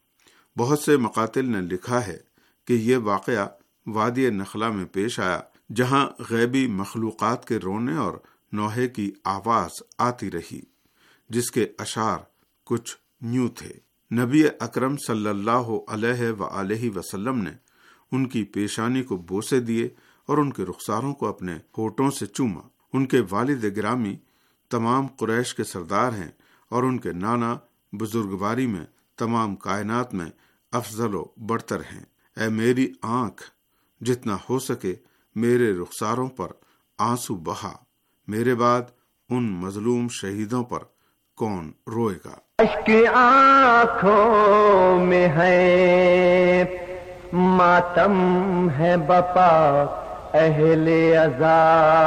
بہت سے مقاتل نے لکھا ہے کہ یہ واقعہ وادی نخلا میں پیش آیا، جہاں غیبی مخلوقات کے رونے اور نوحے کی آواز آتی رہی، جس کے اشعار کچھ یوں تھے: نبی اکرم صلی اللہ علیہ وآلہ وسلم نے ان کی پیشانی کو بوسے دیے اور ان کے رخساروں کو اپنے ہونٹوں سے چوما۔ ان کے والد گرامی تمام قریش کے سردار ہیں اور ان کے نانا بزرگواری میں تمام کائنات میں افضل و برتر ہیں۔ اے میری آنکھ، جتنا ہو سکے میرے رخساروں پر آنسو بہا، میرے بعد ان مظلوم شہیدوں پر کون روئے گا؟ اشک آنکھوں میں ہے، ماتم ہے بپا اہل عزا،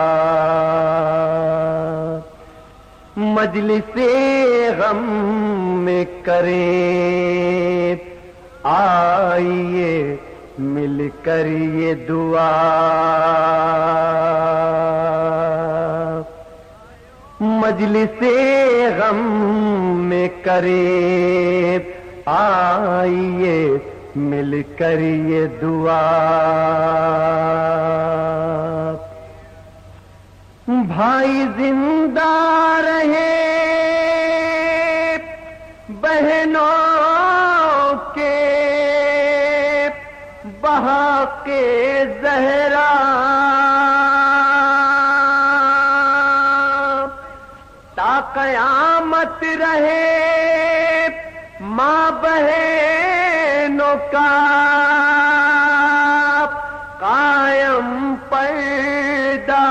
مجلس غم میں کریں آئیے مل کر یہ دعا، مجلس غم میں کریں آئیے مل کر یہ دعا، بھائی زندہ رہے بہنوں کے بہا کے زہرا، تا قیامت رہے ماں بہنوں کا قائم پردہ،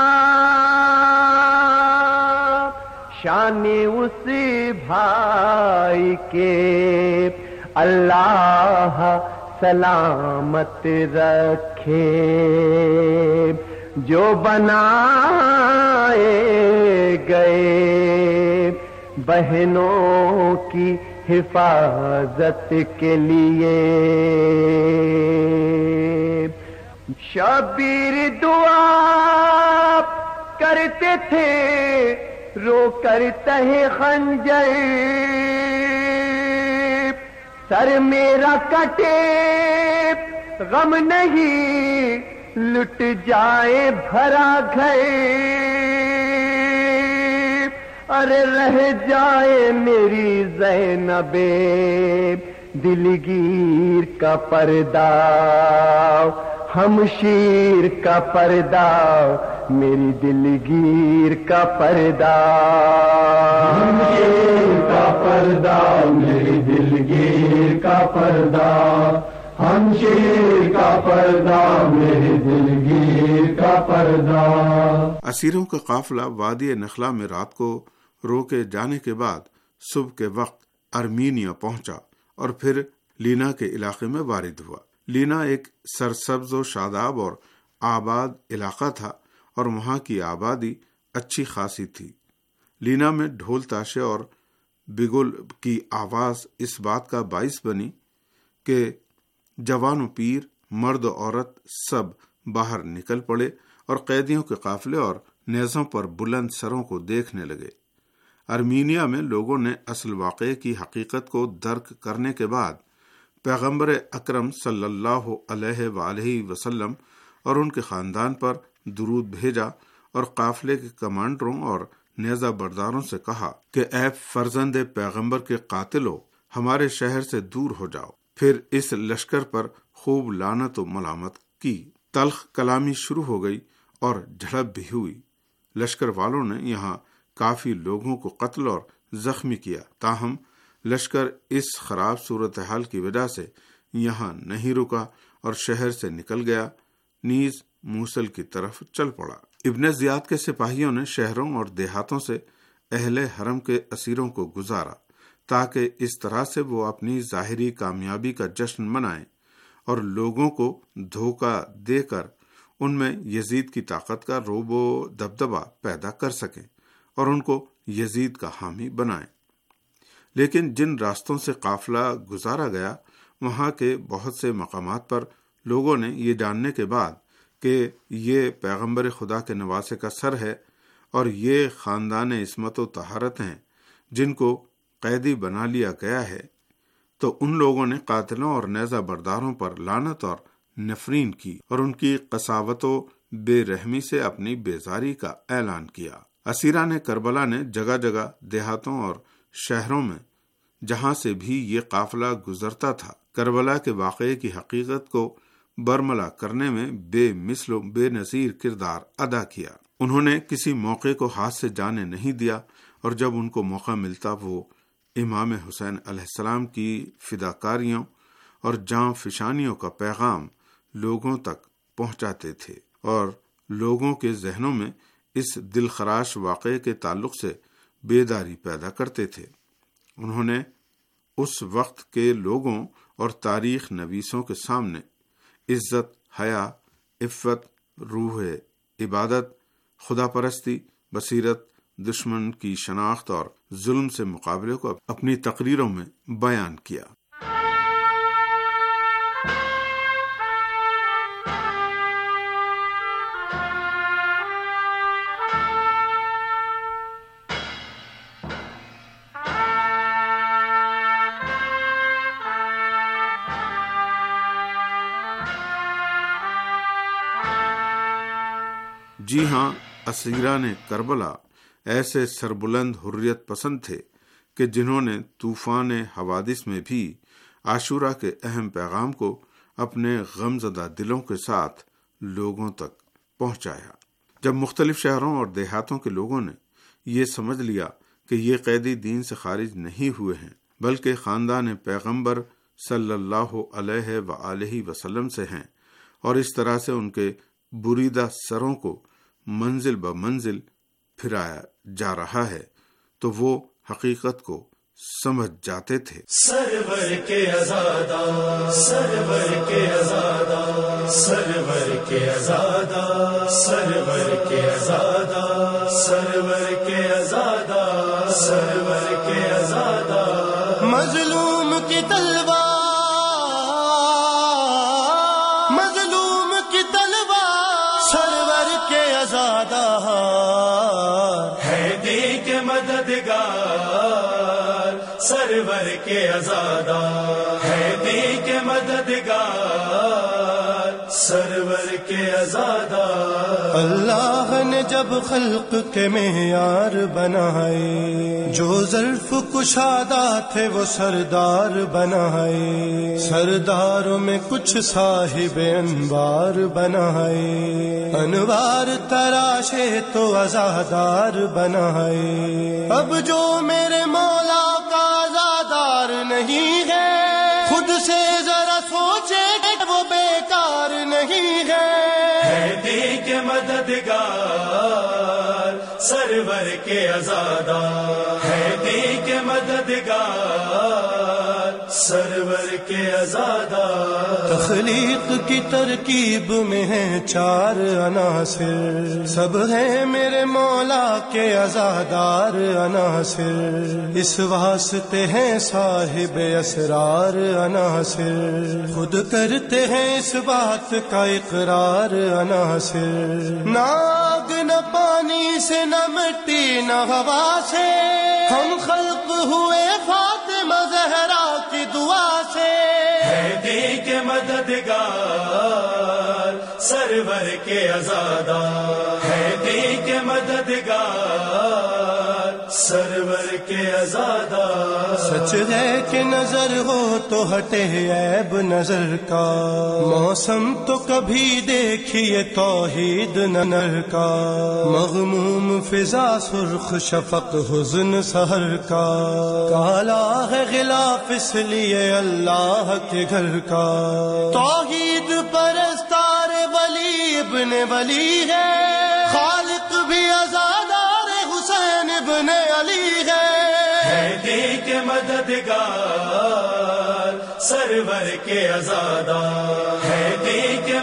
شان اس بھائی کے اللہ سلامت رکھے، جو بنائے گئے بہنوں کی حفاظت کے لیے، شبیر دعا کرتے تھے رو کر تہ خنجر، سر میرا کٹے غم نہیں لٹ جائے بھرا گھر، ارے رہ جائے میری زینب دلگیر کا پردہ، ہمشیر کا پردہ میری دلگیر کا پردہ، ہمشیر کا پردہ میری دلگیر کا پردہ، ہمشیر کا پردہ میری دلگیر کا پردہ۔ اسیروں کا قافلہ وادی نخلا میں رات کو روکے جانے کے بعد صبح کے وقت ارمینیا پہنچا اور پھر لینا کے علاقے میں وارد ہوا۔ لینا ایک سرسبز و شاداب اور آباد علاقہ تھا اور وہاں کی آبادی اچھی خاصی تھی۔ لینا میں ڈھول تاشے اور بگل کی آواز اس بات کا باعث بنی کہ جوان و پیر، مرد و عورت سب باہر نکل پڑے اور قیدیوں کے قافلے اور نیزوں پر بلند سروں کو دیکھنے لگے۔ ارمینیا میں لوگوں نے اصل واقعے کی حقیقت کو درک کرنے کے بعد پیغمبر اکرم صلی اللہ علیہ وآلہ وسلم اور ان کے خاندان پر درود بھیجا اور قافلے کے کمانڈروں اور نیزہ برداروں سے کہا کہ اے فرزند پیغمبر کے قاتلو، ہمارے شہر سے دور ہو جاؤ۔ پھر اس لشکر پر خوب لعنت و ملامت کی، تلخ کلامی شروع ہو گئی اور جھڑپ بھی ہوئی۔ لشکر والوں نے یہاں کافی لوگوں کو قتل اور زخمی کیا، تاہم لشکر اس خراب صورتحال کی وجہ سے یہاں نہیں رکا اور شہر سے نکل گیا، نیز موصل کی طرف چل پڑا۔ ابن زیاد کے سپاہیوں نے شہروں اور دیہاتوں سے اہل حرم کے اسیروں کو گزارا تاکہ اس طرح سے وہ اپنی ظاہری کامیابی کا جشن منائیں اور لوگوں کو دھوکہ دے کر ان میں یزید کی طاقت کا رعب و دبدبہ پیدا کر سکیں اور ان کو یزید کا حامی بنائیں۔ لیکن جن راستوں سے قافلہ گزارا گیا، وہاں کے بہت سے مقامات پر لوگوں نے یہ جاننے کے بعد کہ یہ پیغمبر خدا کے نواسے کا سر ہے اور یہ خاندان عصمت و طہارت ہیں جن کو قیدی بنا لیا گیا ہے، تو ان لوگوں نے قاتلوں اور نیزہ برداروں پر لعنت اور نفرین کی اور ان کی قساوت و بے رحمی سے اپنی بیزاری کا اعلان کیا۔ اسیران کربلا نے جگہ جگہ دیہاتوں اور شہروں میں جہاں سے بھی یہ قافلہ گزرتا تھا، کربلا کے واقعے کی حقیقت کو برملا کرنے میں بے مثل و بے نظیر کردار ادا کیا۔ انہوں نے کسی موقع کو ہاتھ سے جانے نہیں دیا اور جب ان کو موقع ملتا وہ امام حسین علیہ السلام کی فداکاریوں اور جاں فشانیوں کا پیغام لوگوں تک پہنچاتے تھے اور لوگوں کے ذہنوں میں اس دل خراش واقعے کے تعلق سے بیداری پیدا کرتے تھے۔ انہوں نے اس وقت کے لوگوں اور تاریخ نویسوں کے سامنے عزت، حیا، عفت، روح عبادت، خدا پرستی، بصیرت، دشمن کی شناخت اور ظلم سے مقابلے کو اپنی تقریروں میں بیان کیا۔ جی ہاں، اسیران کربلا ایسے سربلند حریت پسند تھے کہ جنہوں نے طوفان حوادث میں بھی عاشورہ کے اہم پیغام کو اپنے غمزدہ دلوں کے ساتھ لوگوں تک پہنچایا۔ جب مختلف شہروں اور دیہاتوں کے لوگوں نے یہ سمجھ لیا کہ یہ قیدی دین سے خارج نہیں ہوئے ہیں بلکہ خاندان پیغمبر صلی اللہ علیہ وآلہ وسلم سے ہیں اور اس طرح سے ان کے بریدہ سروں کو منزل ب منزل پھرایا جا رہا ہے تو وہ حقیقت کو سمجھ جاتے تھے۔ سرور کے آزادہ، سرور کے آزادہ، سرور کے آزادہ، سرور کے آزادہ، سرور کے آزادہ، سرور کے آزادہ، مظلوم کی تلوار، مظلوم کی تلوار، سرور کے آزادہ ہے دی کے مددگار، سرور کے آزادہ ہے دی کے مددگار، سرور کے آزادہ۔ اللہ نے جب خلق کے معیار بنائے، جو ظرف کشادہ تھے وہ سردار بنائے، سرداروں میں کچھ صاحب انوار بنائے، انوار تراشے تو آزادار بنائے۔ اب جو میرے مولا کا آزادار نہیں ہے، خود سے ذرا سوچے کہ وہ بیکار نہیں ہے۔ ہے دی کے مددگار، سرور کے آزادہ ہے دی کے مددگار، سرور کے آزادہ۔ تخلیق کی ترکیب میں ہے چار عناصر، سب ہیں میرے مولا کے آزادار عناصر، اس واسطے ہیں صاحب اسرار عناصر، خود کرتے ہیں اس بات کا اقرار عناصر۔ نہ آگ نہ پانی سے نہ مٹی نہ ہوا سے، ہم خلق ہوئے فاطمہ زہرا کی دعا سے۔ ہے دی کے مددگار، سرور کے آزادہ ہے دی کے مددگار، سرور کے آزادہ۔ سچ ہے کہ نظر ہو تو ہٹے عیب نظر کا، موسم تو کبھی دیکھیے توحید نظر کا، مغموم فضا سرخ شفق حزن سحر کا، کالا ہے غلاف اس لیے اللہ کے گھر کا، توحید پرستار ولی ابن ولی ہے، خالق بھی آزادار حسین ابن علی ہے۔ ہے دی کے مددگار، سرور کے آزادہ ہے دی کے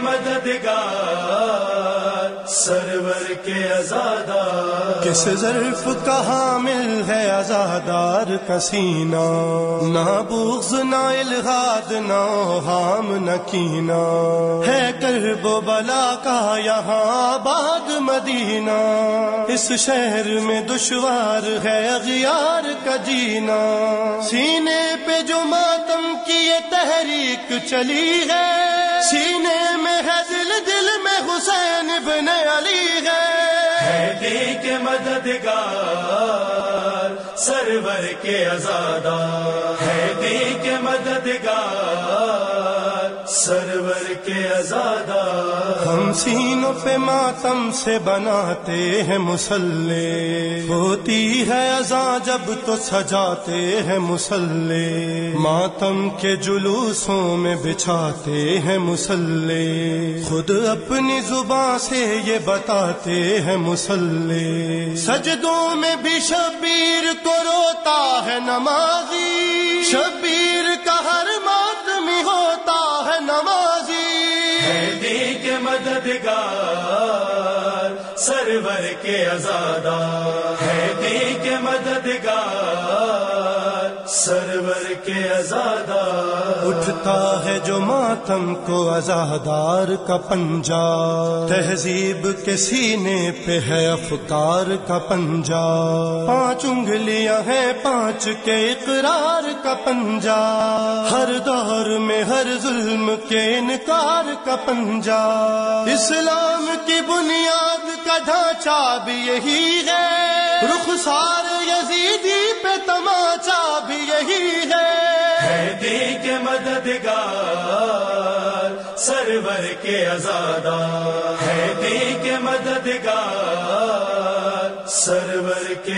مددگار، سرور کے آزادہ۔ کس ظرف کا حامل ہے آزادار کا سینہ، نہ بغض نہ الغاد نہ اوہام نہ کینہ، ہے کرب و بلا کا یہاں آباد مدینہ، اس شہر میں دشوار ہے اغیار کا جینا، سینے پہ جو ماتم کی یہ تحریک چلی ہے، سینے میں ہے دل دل میں حسین ابن علی ہے۔ ہے دی کے مددگار، سرور کے آزادہ ہے دی کے مددگار، سرور کے عزادار، ہم سینوں پہ ماتم سے بناتے ہیں مصلے، ہوتی ہے اذان جب تو سجاتے ہیں مصلے، ماتم کے جلوسوں میں بچھاتے ہیں مصلے، خود اپنی زبان سے یہ بتاتے ہیں مصلے، سجدوں میں بھی شبیر کو روتا ہے نمازی، شبیر کا ہر ماتمی ہوتا ہے نمازی، ہے دی کے مددگار سرور کے عزادار، ہے دی کے مددگار سرور کے عزادار، اٹھتا ہے جو ماتم کو عزادار کا پنجہ، تہذیب کے سینے پہ ہے افکار کا پنجہ، پانچ انگلیاں ہیں پانچ کے اقرار کا پنجہ، ہر دور میں ہر ظلم کے انکار کا پنجہ، اسلام کی بنیاد کا ڈھانچہ بھی یہی ہے، رخسار یزیدی پہ تماچا بھی یہی ہے، ہے دی کے مددگار سرور کے عزادار، ہے دی کے مددگار سرور کے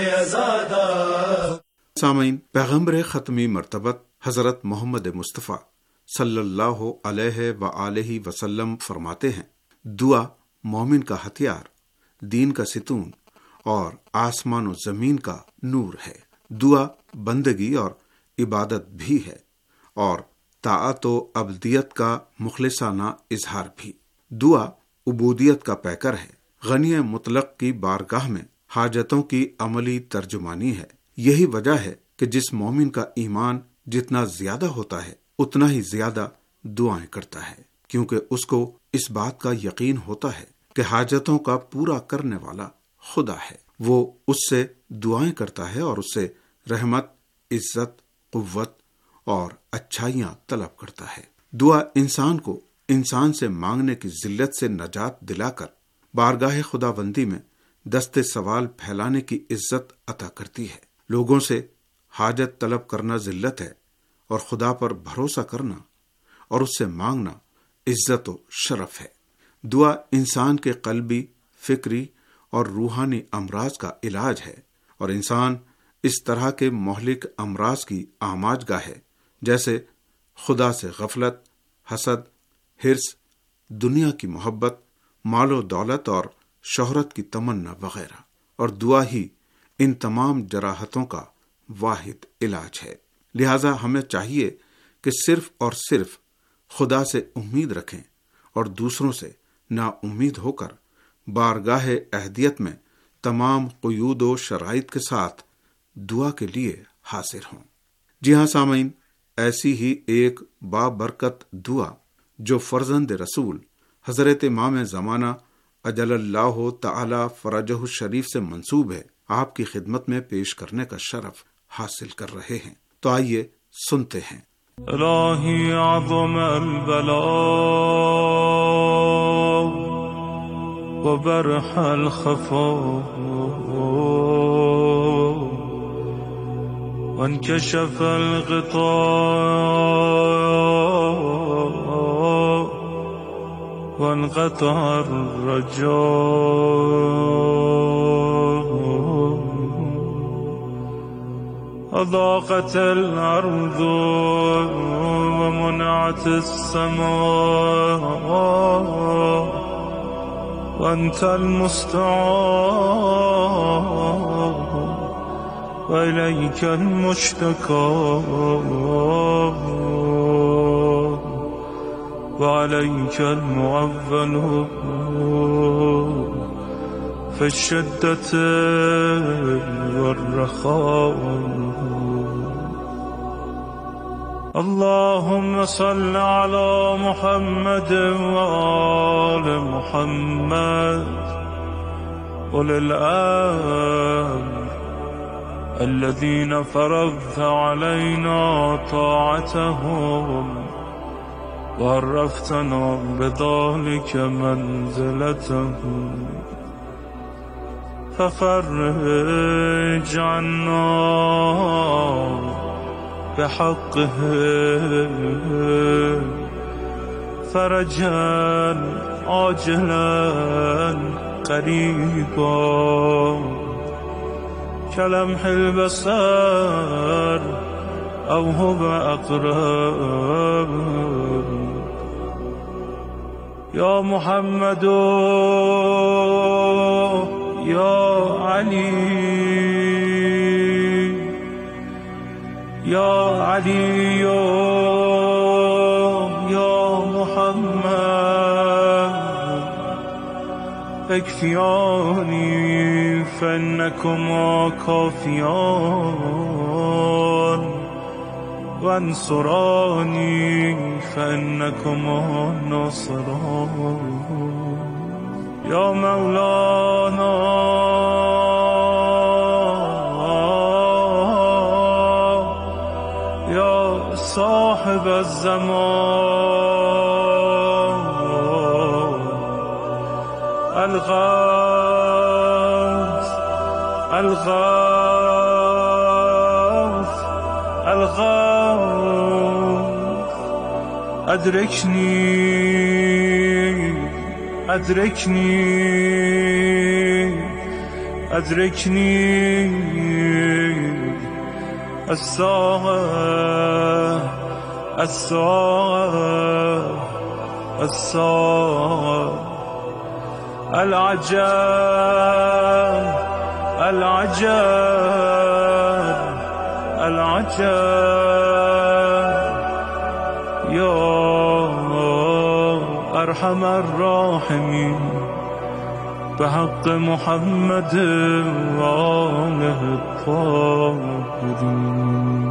عزادار۔ سامعین، پیغمبر ختمی مرتبت حضرت محمد مصطفیٰ صلی اللہ علیہ وآلہ وسلم فرماتے ہیں، دعا مومن کا ہتھیار، دین کا ستون اور آسمان و زمین کا نور ہے۔ دعا بندگی اور عبادت بھی ہے اور طاعت و عبدیت کا مخلصانہ اظہار بھی۔ دعا عبودیت کا پیکر ہے، غنی مطلق کی بارگاہ میں حاجتوں کی عملی ترجمانی ہے۔ یہی وجہ ہے کہ جس مومن کا ایمان جتنا زیادہ ہوتا ہے اتنا ہی زیادہ دعائیں کرتا ہے، کیونکہ اس کو اس بات کا یقین ہوتا ہے کہ حاجتوں کا پورا کرنے والا خدا ہے۔ وہ اس سے دعائیں کرتا ہے اور اس سے رحمت، عزت، قوت اور اچھائیاں طلب کرتا ہے۔ دعا انسان کو انسان سے مانگنے کی ذلت سے نجات دلا کر بارگاہ خداوندی میں دست سوال پھیلانے کی عزت عطا کرتی ہے۔ لوگوں سے حاجت طلب کرنا ذلت ہے اور خدا پر بھروسہ کرنا اور اس سے مانگنا عزت و شرف ہے۔ دعا انسان کے قلبی، فکری اور روحانی امراض کا علاج ہے اور انسان اس طرح کے مہلک امراض کی آماج گاہ ہے جیسے خدا سے غفلت، حسد، حرص، دنیا کی محبت، مال و دولت اور شہرت کی تمنا وغیرہ، اور دعا ہی ان تمام جراحتوں کا واحد علاج ہے۔ لہذا ہمیں چاہیے کہ صرف اور صرف خدا سے امید رکھیں اور دوسروں سے نا امید ہو کر بارگاہ اہدیت میں تمام قیود و شرائط کے ساتھ دعا کے لیے حاضر ہوں۔ جی ہاں سامعین، ایسی ہی ایک بابرکت دعا جو فرزند رسول حضرت امام زمانہ اجل اللہ تعالی فرجہ الشریف سے منسوب ہے، آپ کی خدمت میں پیش کرنے کا شرف حاصل کر رہے ہیں۔ تو آئیے سنتے ہیں۔ الہی اعظم البلاء وبرح الخفاء وانكشف الغطاء وانقطع الرجاء أضاقت الأرض ومنعت السماء وأنت المستعان وإليك المشتكى وعليك المعول في الشدة والرخاء اللهم صل على محمد وآل محمد أولي الأمر الذين فرضت علينا طاعتهم وعرفتنا بذلك منزلتهم ففرج عنا بحقه فرجا عاجلا قريبا كلمح البصر أو هو أقرب يا محمد يا علي يا علي يا محمد اكفياني فإنكما كافيان وانصراني فإنكما ناصران يا مولانا يا صاحب الزمان الغوث الغوث الغوث أدركني أدركني أدركني الساعة الساعة الساعة العجب العجب العجب يا أرحم الراحمين بحق محمد وآله الطاهرين.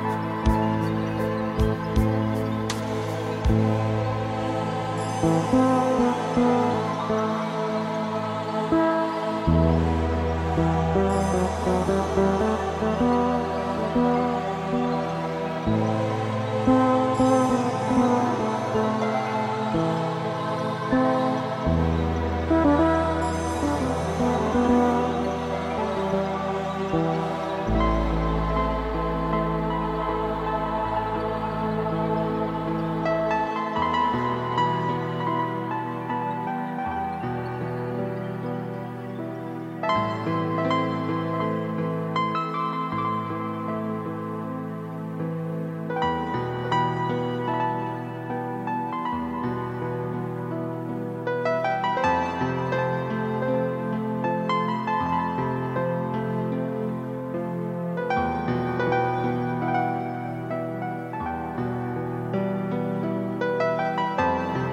Thank you.